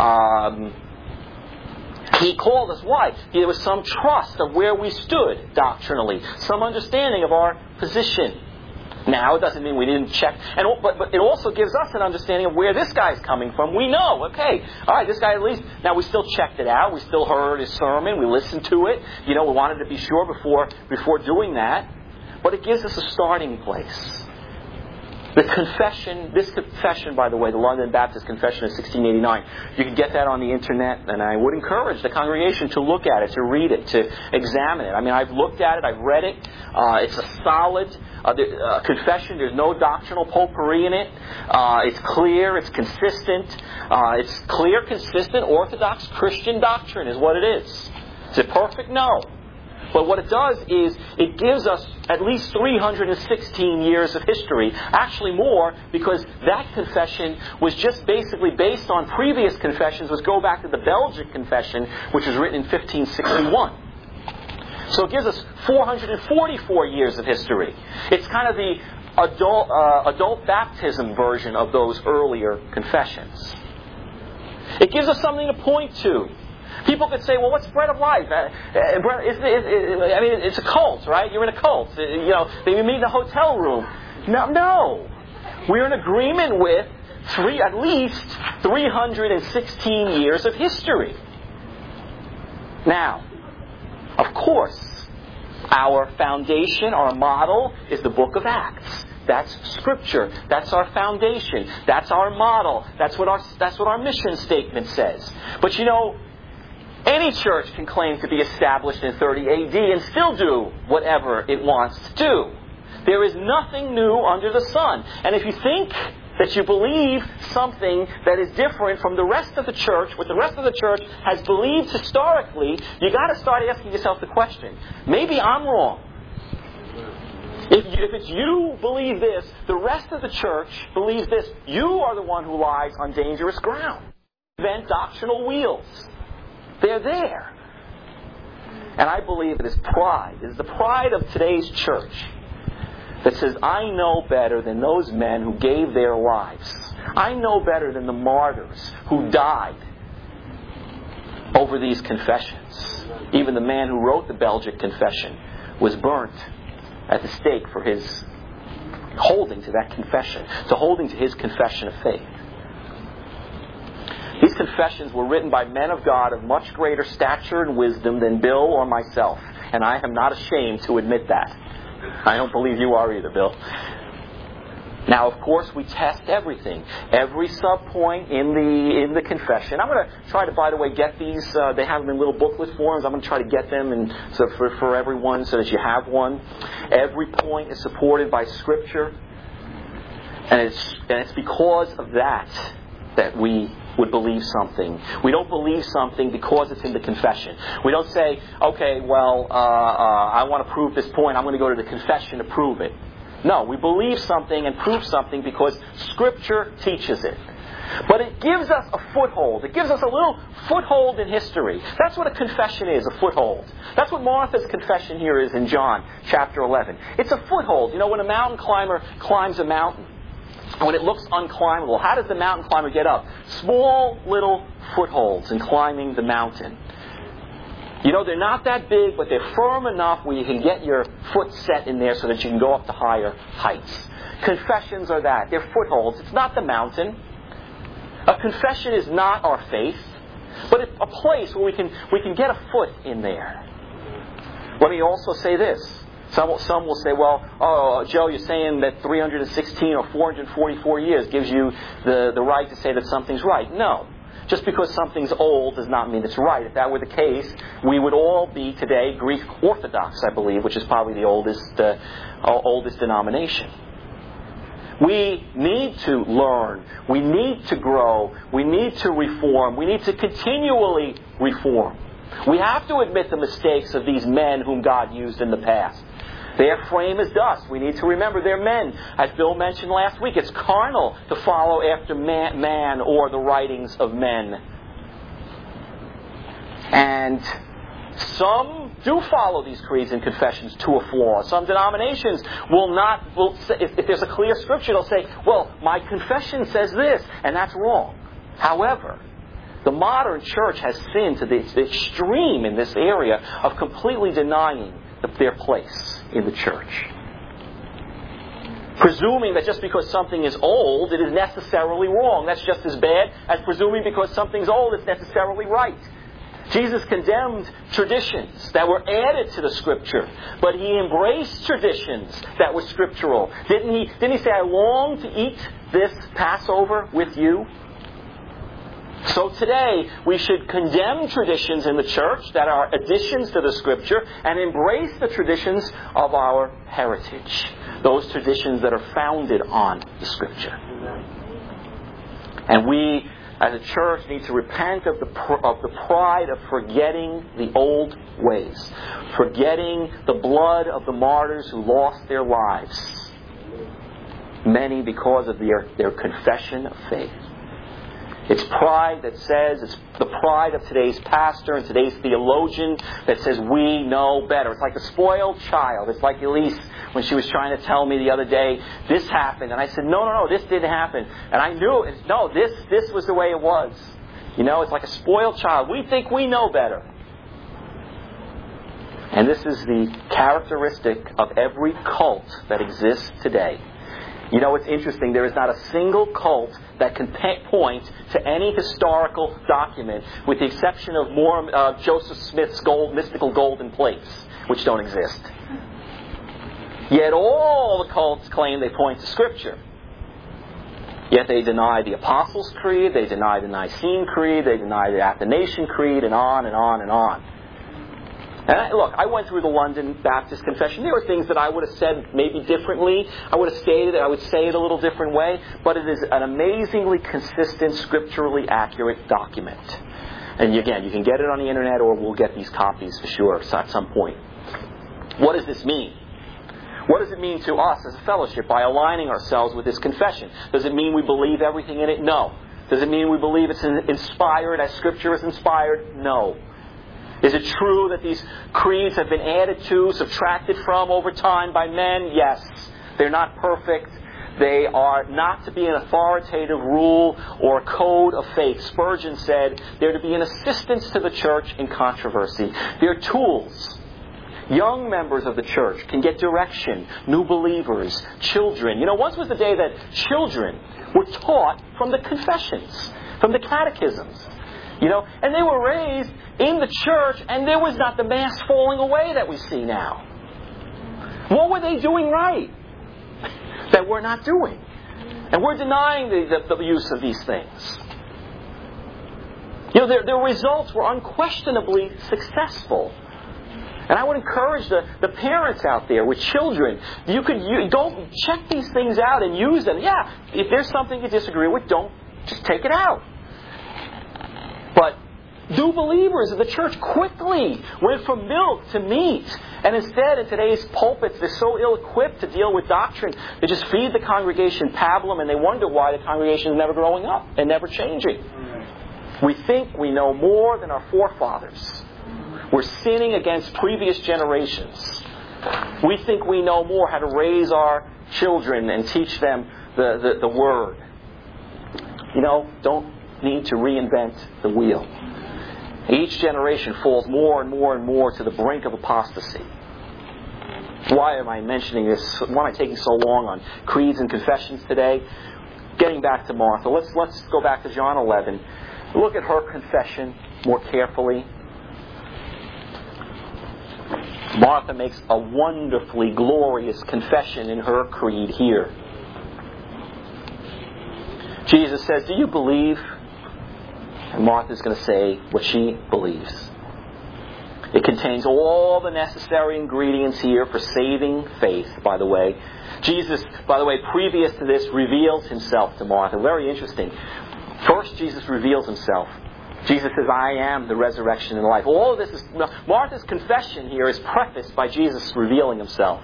He called us. Why? There was some trust of where we stood doctrinally, some understanding of our position. Now, it doesn't mean we didn't check, but it also gives us an understanding of where this guy's coming from. We know, okay, all right, this guy at least. Now, we still checked it out. We still heard his sermon. We listened to it. We wanted to be sure before doing that. But it gives us a starting place. This confession, by the way, the London Baptist Confession of 1689, you can get that on the internet, and I would encourage the congregation to look at it, to read it, to examine it. I mean, I've looked at it, I've read it. It's a solid confession. There's no doctrinal potpourri in it. It's clear, it's consistent. It's clear, consistent, Orthodox Christian doctrine is what it is. Is it perfect? No. But what it does is it gives us at least 316 years of history. Actually more, because that confession was just basically based on previous confessions, which go back to the Belgic Confession, which was written in 1561. So it gives us 444 years of history. It's kind of the adult baptism version of those earlier confessions. It gives us something to point to. People could say, well, what's Bread of Life? It's a cult, right? You're in a cult. They meet in a hotel room. No. We're in agreement with at least 316 years of history. Now, of course, our foundation, our model, is the book of Acts. That's Scripture. That's our foundation. That's our model. That's what our mission statement says. But Any church can claim to be established in 30 AD and still do whatever it wants to do. There is nothing new under the sun. And if you think that you believe something that is different from the rest of the church, what the rest of the church has believed historically, you got to start asking yourself the question, maybe I'm wrong. If it's you believe this, the rest of the church believes this, you are the one who lies on dangerous ground. Invent doctrinal wheels. They're there. And I believe it is pride. It is the pride of today's church that says, I know better than those men who gave their lives. I know better than the martyrs who died over these confessions. Even the man who wrote the Belgic Confession was burnt at the stake for his holding to that confession, to holding to his confession of faith. These confessions were written by men of God of much greater stature and wisdom than Bill or myself, and I am not ashamed to admit that. I don't believe you are either, Bill. Now, of course, we test everything, every sub-point in the confession. I'm going to try to, by the way, get these. They have them in little booklet forms. I'm going to try to get them and so for everyone so that you have one. Every point is supported by Scripture, and it's because of that we would believe something. We don't believe something because it's in the confession. We don't say, okay, well, I want to prove this point. I'm going to go to the confession to prove it. No, we believe something and prove something because Scripture teaches it. But it gives us a foothold. It gives us a little foothold in history. That's what a confession is, a foothold. That's what Martha's confession here is in John chapter 11. It's a foothold. You know, when a mountain climber climbs a mountain, when it looks unclimbable, how does the mountain climber get up? Small little footholds in climbing the mountain. You know, they're not that big, but they're firm enough where you can get your foot set in there so that you can go up to higher heights. Confessions are that. They're footholds. It's not the mountain. A confession is not our faith, but it's a place where we can get a foot in there. Let me also say this. Some will say, well, oh, Joe, you're saying that 316 or 444 years gives you the right to say that something's right. No. Just because something's old does not mean it's right. If that were the case, we would all be today Greek Orthodox, I believe, which is probably the oldest denomination. We need to learn. We need to grow. We need to reform. We need to continually reform. We have to admit the mistakes of these men whom God used in the past. Their frame is dust. We need to remember they're men. As Bill mentioned last week, it's carnal to follow after man or the writings of men. And some do follow these creeds and confessions to a flaw. Some denominations will say, if there's a clear Scripture, they'll say, well, my confession says this, and that's wrong. However, the modern church has sinned to the extreme in this area of completely denying their place in the church. Presuming that just because something is old, it is necessarily wrong. That's just as bad as presuming because something's old, it's necessarily right. Jesus condemned traditions that were added to the Scripture, but He embraced traditions that were scriptural. Didn't He say, I long to eat this Passover with you? So today, we should condemn traditions in the church that are additions to the Scripture and embrace the traditions of our heritage. Those traditions that are founded on the Scripture. And we, as a church, need to repent of the pride of forgetting the old ways. Forgetting the blood of the martyrs who lost their lives. Many because of their confession of faith. It's pride that says, it's the pride of today's pastor and today's theologian that says we know better. It's like a spoiled child. It's like Elise when she was trying to tell me the other day, this happened. And I said, no, this didn't happen. And I knew it. No, this was the way it was. You know, it's like a spoiled child. We think we know better. And this is the characteristic of every cult that exists today. You know, it's interesting. There is not a single cult that can point to any historical document, with the exception of Joseph Smith's mystical golden plates, which don't exist. Yet all the cults claim they point to Scripture. Yet they deny the Apostles' Creed, they deny the Nicene Creed, they deny the Athanasian Creed, and on and on and on. And I went through the London Baptist Confession. There were things that I would have said maybe differently. I would have stated it, I would say it a little different way. But it is an amazingly consistent, scripturally accurate document. And again, you can get it on the internet, or we'll get these copies for sure at some point. What does this mean? What does it mean to us as a fellowship by aligning ourselves with this confession? Does it mean we believe everything in it? No. Does it mean we believe it's inspired as Scripture is inspired? No. Is it true that these creeds have been added to, subtracted from over time by men? Yes. They're not perfect. They are not to be an authoritative rule or a code of faith. Spurgeon said they're to be an assistance to the church in controversy. They're tools. Young members of the church can get direction. New believers, children. Once was the day that children were taught from the confessions, from the catechisms. And they were raised in the church, and there was not the mass falling away that we see now. What were they doing right that we're not doing? And we're denying the use of these things. Their results were unquestionably successful. And I would encourage the parents out there with children, don't check these things out and use them. Yeah, if there's something you disagree with, don't just take it out. But new believers of the church quickly went from milk to meat. And instead, in today's pulpits, they're so ill-equipped to deal with doctrine. They just feed the congregation pablum, and they wonder why the congregation is never growing up and never changing. We think we know more than our forefathers. We're sinning against previous generations. We think we know more how to raise our children and teach them the Word. Don't need to reinvent the wheel. Each generation falls more and more and more to the brink of apostasy. Why am I mentioning this? Why am I taking so long on creeds and confessions today? Getting back to Martha. Let's go back to John 11. Look at her confession more carefully. Martha makes a wonderfully glorious confession in her creed here. Jesus says, "Do you believe?" And Martha's going to say what she believes. It contains all the necessary ingredients here for saving faith, by the way. Jesus, by the way, previous to this, reveals himself to Martha. Very interesting. First, Jesus reveals himself. Jesus says, "I am the resurrection and life." All of this is... Martha's confession here is prefaced by Jesus revealing himself.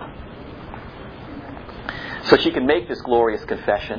So she can make this glorious confession.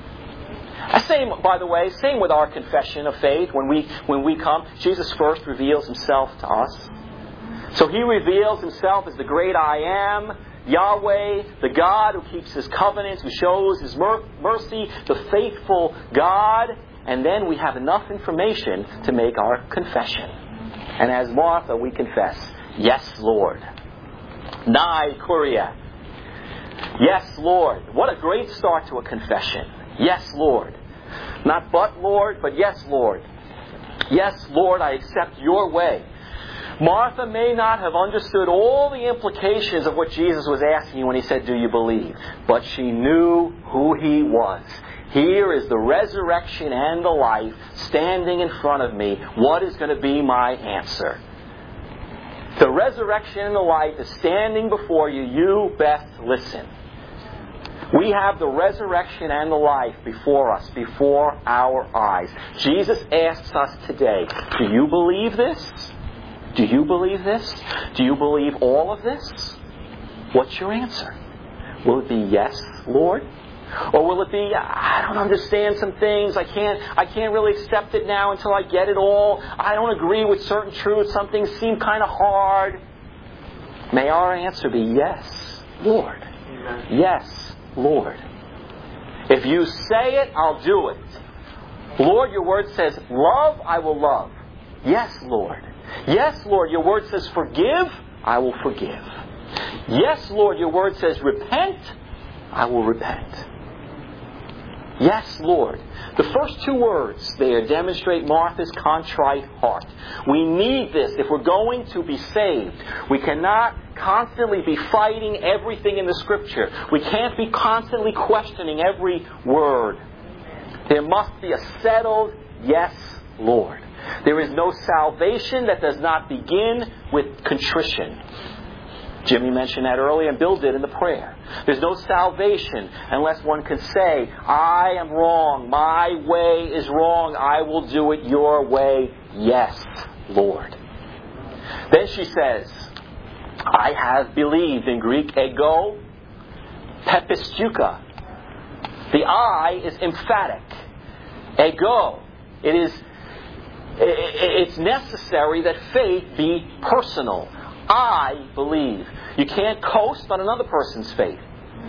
By the way, same with our confession of faith. When we come, Jesus first reveals himself to us. So he reveals himself as the great I am, Yahweh, the God who keeps his covenants, who shows his mercy, the faithful God. And then we have enough information to make our confession. And as Martha, we confess, "Yes, Lord." Nai Kuria. Yes, Lord. What a great start to a confession. Yes, Lord. Not but, Lord, but yes, Lord. Yes, Lord, I accept your way. Martha may not have understood all the implications of what Jesus was asking when he said, "Do you believe?" But she knew who he was. Here is the resurrection and the life standing in front of me. What is going to be my answer? The resurrection and the life is standing before you. You best listen. We have the resurrection and the life before us, before our eyes. Jesus asks us today, do you believe this? Do you believe this? Do you believe all of this? What's your answer? Will it be yes, Lord? Or will it be, I don't understand some things, I can't really accept it now until I get it all. I don't agree with certain truths, some things seem kind of hard. May our answer be yes, Lord. Amen. Yes, Lord. If you say it, I'll do it. Lord, your word says, love, I will love. Yes, Lord. Yes, Lord, your word says forgive, I will forgive. Yes, Lord, your word says repent, I will repent. Yes, Lord. The first two words there demonstrate Martha's contrite heart. We need this if we're going to be saved. We cannot constantly be fighting everything in the Scripture. We can't be constantly questioning every word. There must be a settled, yes, Lord. There is no salvation that does not begin with contrition. Jimmy mentioned that earlier, and Bill did in the prayer. There's no salvation unless one can say, I am wrong, my way is wrong, I will do it your way, yes, Lord. Then she says, I have believed, in Greek, ego, pepistuka. The I is emphatic. Ego. It's necessary that faith be personal. I believe. You can't coast on another person's faith.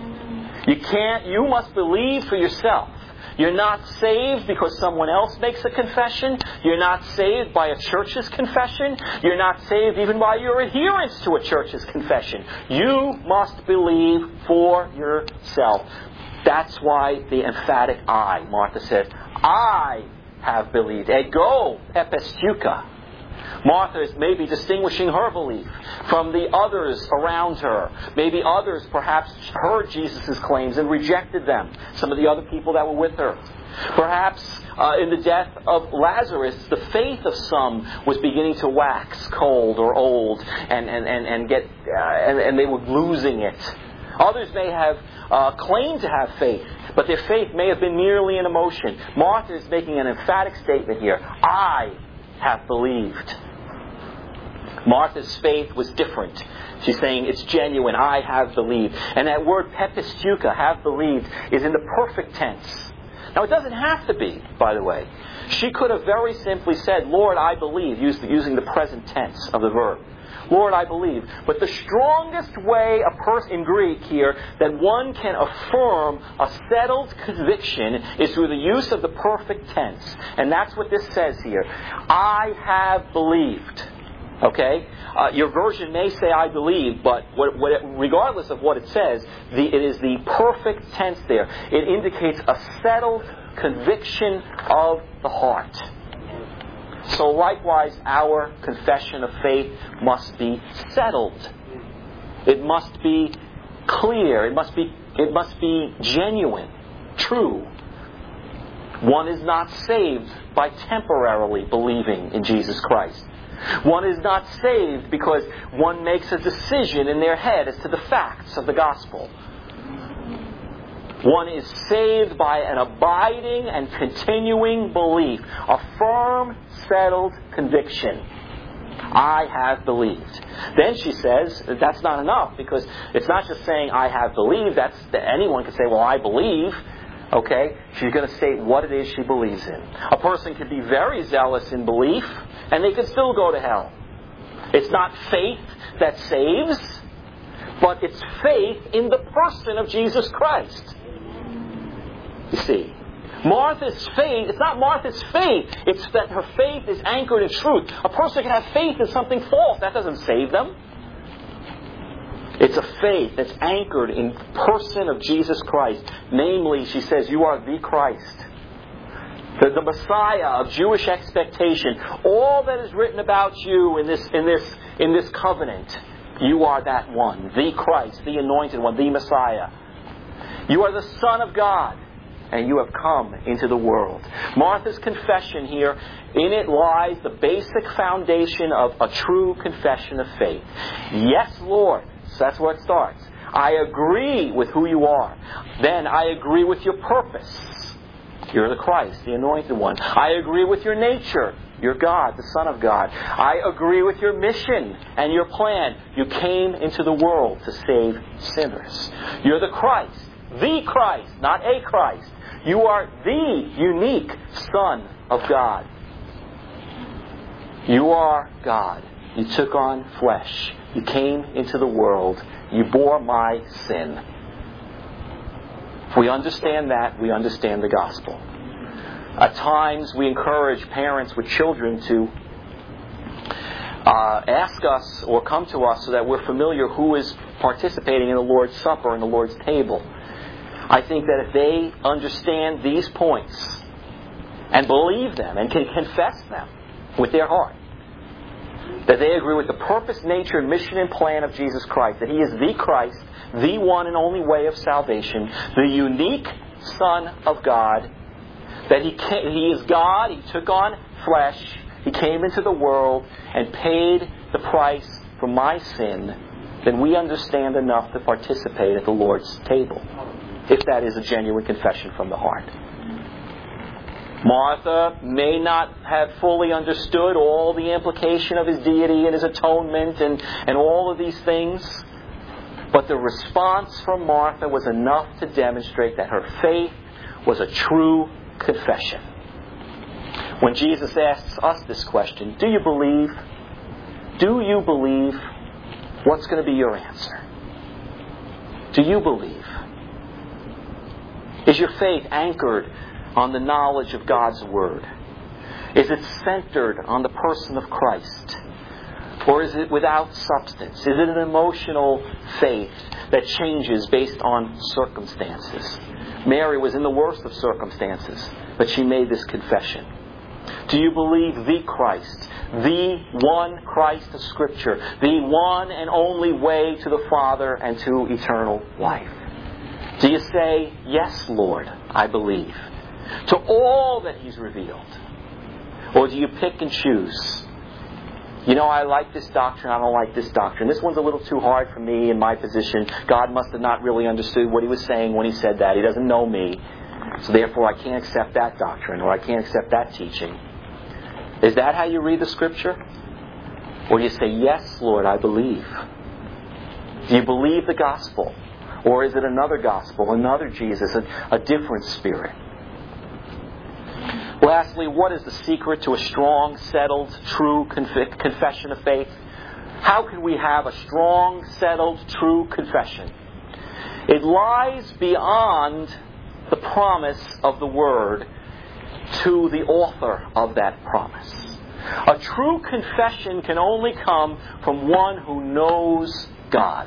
You must believe for yourself. You're not saved because someone else makes a confession. You're not saved by a church's confession. You're not saved even by your adherence to a church's confession. You must believe for yourself. That's why the emphatic I. Martha said, I have believed. Ego epistuka. Martha is maybe distinguishing her belief from the others around her. Maybe others perhaps heard Jesus' claims and rejected them. Some of the other people that were with her. Perhaps in the death of Lazarus, the faith of some was beginning to wax cold or old, and they were losing it. Others may have claimed to have faith, but their faith may have been merely an emotion. Martha is making an emphatic statement here. I have believed. Martha's faith was different. She's saying it's genuine. I have believed. And that word pepistuka, have believed, is in the perfect tense. Now it doesn't have to be, by the way. She could have very simply said, Lord, I believe, using the present tense of the verb. Lord, I believe. But the strongest way in Greek here that one can affirm a settled conviction is through the use of the perfect tense. And that's what this says here. I have believed. Okay? Your version may say I believe, but regardless of what it says, it is the perfect tense there. It indicates a settled conviction of the heart. So likewise, our confession of faith must be settled. It must be clear. It must be genuine, true. One is not saved by temporarily believing in Jesus Christ. One is not saved because one makes a decision in their head as to the facts of the gospel. One is saved by an abiding and continuing belief, a firm, settled conviction. I have believed. Then she says that's not enough, because it's not just saying I have believed. Anyone can say, well, I believe. Okay? She's going to state what it is she believes in. A person could be very zealous in belief, and they could still go to hell. It's not faith that saves, but it's faith in the person of Jesus Christ. You see, Martha's faith, it's not Martha's faith, it's that her faith is anchored in truth. A person can have faith in something false. That doesn't save them. It's a faith that's anchored in the person of Jesus Christ. Namely, she says, you are the Christ. The Messiah of Jewish expectation. All that is written about you in this covenant, you are that one. The Christ, the anointed one, the Messiah. You are the Son of God, and you have come into the world. Martha's confession here, in it lies the basic foundation of a true confession of faith. Yes, Lord. So that's where it starts. I agree with who you are. Then I agree with your purpose. You're the Christ, the anointed one. I agree with your nature. You're God, the Son of God. I agree with your mission and your plan. You came into the world to save sinners. You're the Christ, not a Christ. You are the unique Son of God. You are God. You took on flesh. You came into the world. You bore my sin. If we understand that, we understand the gospel. At times, we encourage parents with children to ask us or come to us so that we're familiar who is participating in the Lord's Supper and the Lord's table. I think that if they understand these points and believe them and can confess them with their heart, that they agree with the purpose, nature, mission, and plan of Jesus Christ, that He is the Christ, the one and only way of salvation, the unique Son of God, that He is God, He took on flesh, He came into the world and paid the price for my sin, then we understand enough to participate at the Lord's table, if that is a genuine confession from the heart. Martha may not have fully understood all the implication of His deity and His atonement and all of these things, but the response from Martha was enough to demonstrate that her faith was a true confession. When Jesus asks us this question, do you believe? Do you believe? What's going to be your answer? Do you believe? Is your faith anchored on the knowledge of God's Word? Is it centered on the person of Christ? Or is it without substance? Is it an emotional faith that changes based on circumstances? Mary was in the worst of circumstances, but she made this confession. Do you believe the Christ, the one Christ of Scripture, the one and only way to the Father and to eternal life? Do you say, yes, Lord, I believe, to all that He's revealed? Or do you pick and choose? You know, I like this doctrine, I don't like this doctrine. This one's a little too hard for me in my position. God must have not really understood what He was saying when He said that. He doesn't know me. So therefore I can't accept that doctrine, or I can't accept that teaching. Is that how you read the Scripture? Or do you say, yes, Lord, I believe? Do you believe the gospel? Or is it another gospel, another Jesus, a different spirit? Lastly, what is the secret to a strong, settled, true confession of faith? How can we have a strong, settled, true confession? It lies beyond the promise of the Word to the author of that promise. A true confession can only come from one who knows God.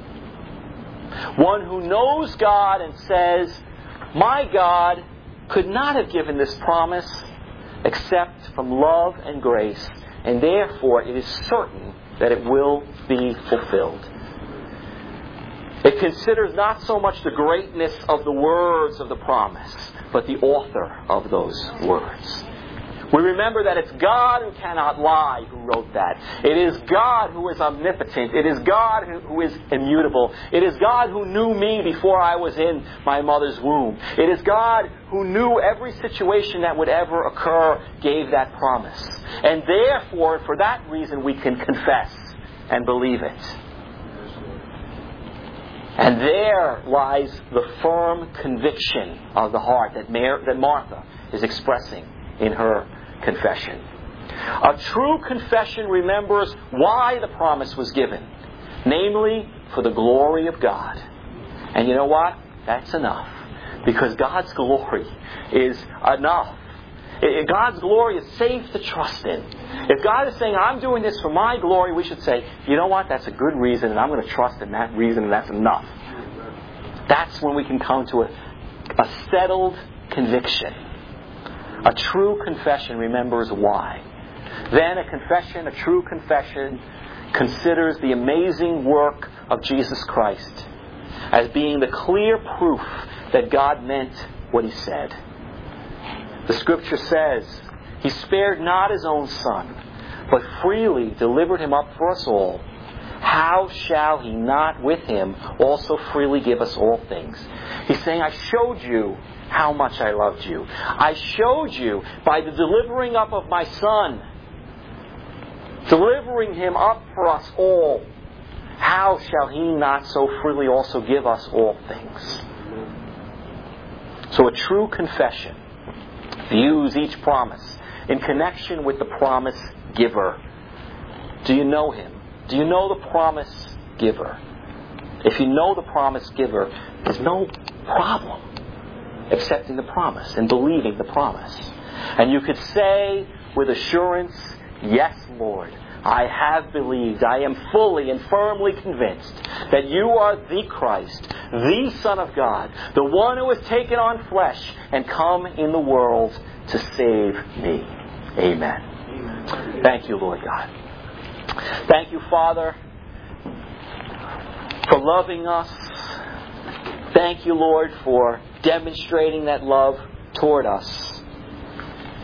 One who knows God and says, my God could not have given this promise except from love and grace, and therefore it is certain that it will be fulfilled. It considers not so much the greatness of the words of the promise, but the author of those words. We remember that it's God who cannot lie who wrote that. It is God who is omnipotent. It is God who is immutable. It is God who knew me before I was in my mother's womb. It is God who knew every situation that would ever occur, gave that promise. And therefore, for that reason, we can confess and believe it. And there lies the firm conviction of the heart that Martha is expressing in her confession. A true confession remembers why the promise was given, namely for the glory of God. And you know what? That's enough. Because God's glory is enough. God's glory is safe to trust in. If God is saying, I'm doing this for my glory, we should say, you know what? That's a good reason, and I'm going to trust in that reason, and that's enough. That's when we can come to a settled conviction. A true confession remembers why. Then a true confession, considers the amazing work of Jesus Christ as being the clear proof that God meant what He said. The Scripture says, He spared not His own Son, but freely delivered Him up for us all. How shall He not with Him also freely give us all things? He's saying, I showed you how much I loved you. I showed you by the delivering up of my Son, delivering Him up for us all. How shall He not so freely also give us all things? So a true confession views each promise in connection with the promise giver. Do you know Him? Do you know the promise giver? If you know the promise giver, there's no problem accepting the promise and believing the promise. And you could say with assurance, yes, Lord, I have believed. I am fully and firmly convinced that you are the Christ, the Son of God, the one who has taken on flesh and come in the world to save me. Amen. Thank you, Lord God. Thank you, Father, for loving us. Thank you, Lord, for demonstrating that love toward us.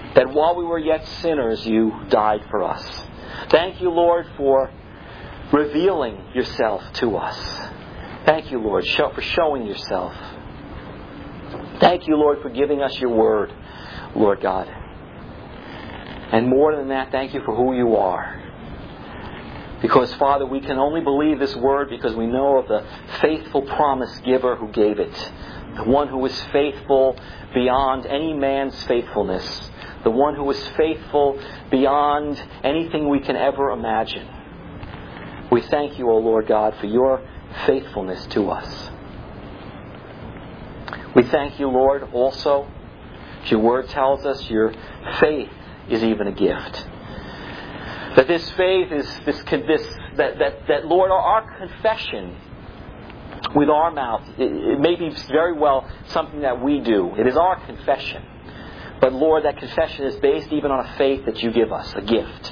that while we were yet sinners, You died for us. Thank You, Lord, for revealing Yourself to us. Thank You, Lord, for showing Yourself. Thank You, Lord, for giving us Your Word, Lord God. And more than that, thank You for who You are. Because, Father, we can only believe this Word because we know of the faithful promise giver who gave it. The one who is faithful beyond any man's faithfulness. The one who is faithful beyond anything we can ever imagine. We thank You, O Lord God, for Your faithfulness to us. We thank You, Lord, also, as Your Word tells us, Your faith is even a gift. That this faith is that Lord, our confession with our mouth, it may be very well something that we do. It is our confession. But Lord, that confession is based even on a faith that You give us, a gift.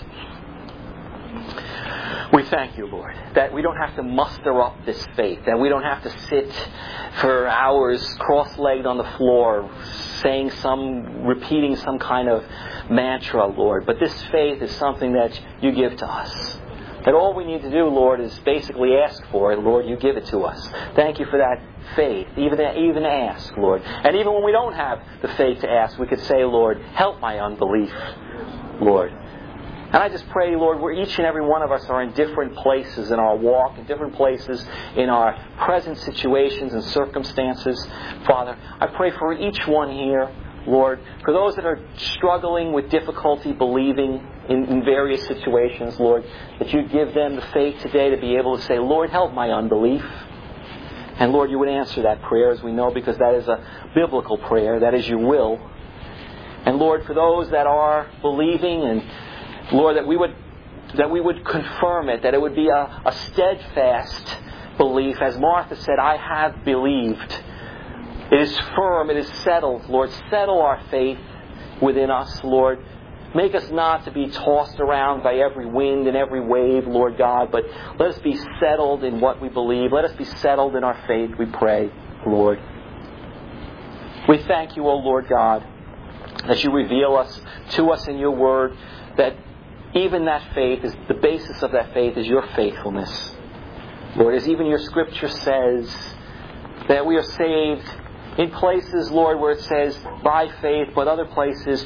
We thank You, Lord, that we don't have to muster up this faith, that we don't have to sit for hours cross-legged on the floor, repeating some kind of mantra, Lord. But this faith is something that You give to us. That all we need to do, Lord, is basically ask for it. Lord, You give it to us. Thank You for that faith, even to ask, Lord. And even when we don't have the faith to ask, we could say, Lord, help my unbelief, Lord. And I just pray, Lord, where each and every one of us are in different places in our walk, in different places in our present situations and circumstances, Father, I pray for each one here, Lord, for those that are struggling with difficulty believing in various situations, Lord, that You give them the faith today to be able to say, Lord, help my unbelief. And Lord, You would answer that prayer, as we know, because that is a biblical prayer. That is Your will. And Lord, for those that are believing, and Lord, that we would confirm it, that it would be a steadfast belief. As Martha said, I have believed. It is firm, it is settled. Lord, settle our faith within us, Lord. Make us not to be tossed around by every wind and every wave, Lord God, but let us be settled in what we believe. Let us be settled in our faith, we pray, Lord. We thank You, O Lord God, that You reveal to us in Your Word, that even that faith, is the basis of that faith is Your faithfulness. Lord, as even Your Scripture says, that we are saved in places, Lord, where it says by faith, but other places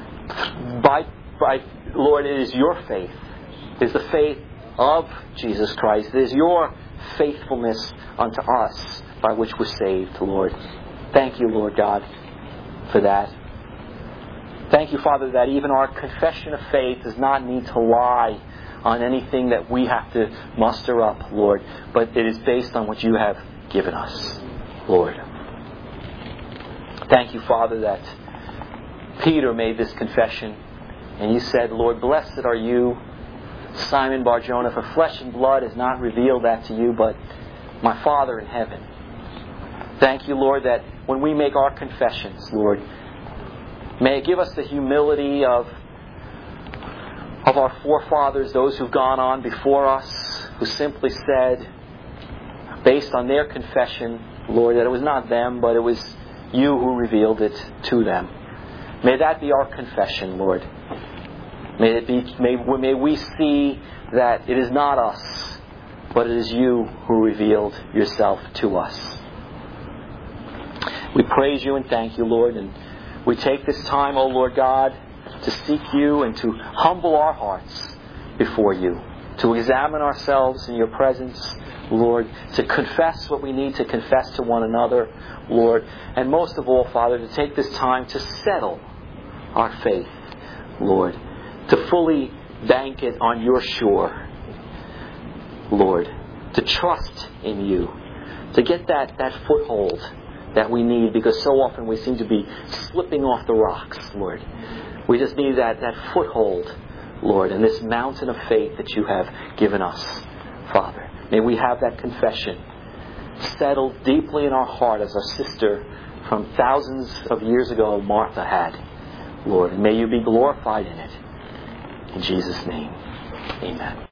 by Lord, it is Your faith. It is the faith of Jesus Christ. It is Your faithfulness unto us by which we're saved, Lord. Thank You, Lord God, for that. Thank You, Father, that even our confession of faith does not need to lie on anything that we have to muster up, Lord, but it is based on what You have given us, Lord. Thank You, Father, that Peter made this confession, and You said, Lord, blessed are you, Simon Bar-Jonah, for flesh and blood has not revealed that to you, but my Father in heaven. Thank You, Lord, that when we make our confessions, Lord, may it give us the humility of our forefathers, those who've gone on before us, who simply said, based on their confession, Lord, that it was not them, but it was You who revealed it to them. May that be our confession, Lord. May we see that it is not us, but it is You who revealed Yourself to us. We praise You and thank You, Lord, and we take this time, O Lord God, to seek You and to humble our hearts before You, to examine ourselves in Your presence, Lord, to confess what we need to confess to one another, Lord, and most of all, Father, to take this time to settle our faith, Lord, to fully bank it on Your shore, Lord, to trust in You, to get that foothold that we need, because so often we seem to be slipping off the rocks, Lord. We just need that foothold, Lord, in this mountain of faith that You have given us, Father. May we have that confession settled deeply in our heart as our sister from thousands of years ago, Martha, had, Lord. And may You be glorified in it. In Jesus' name, amen.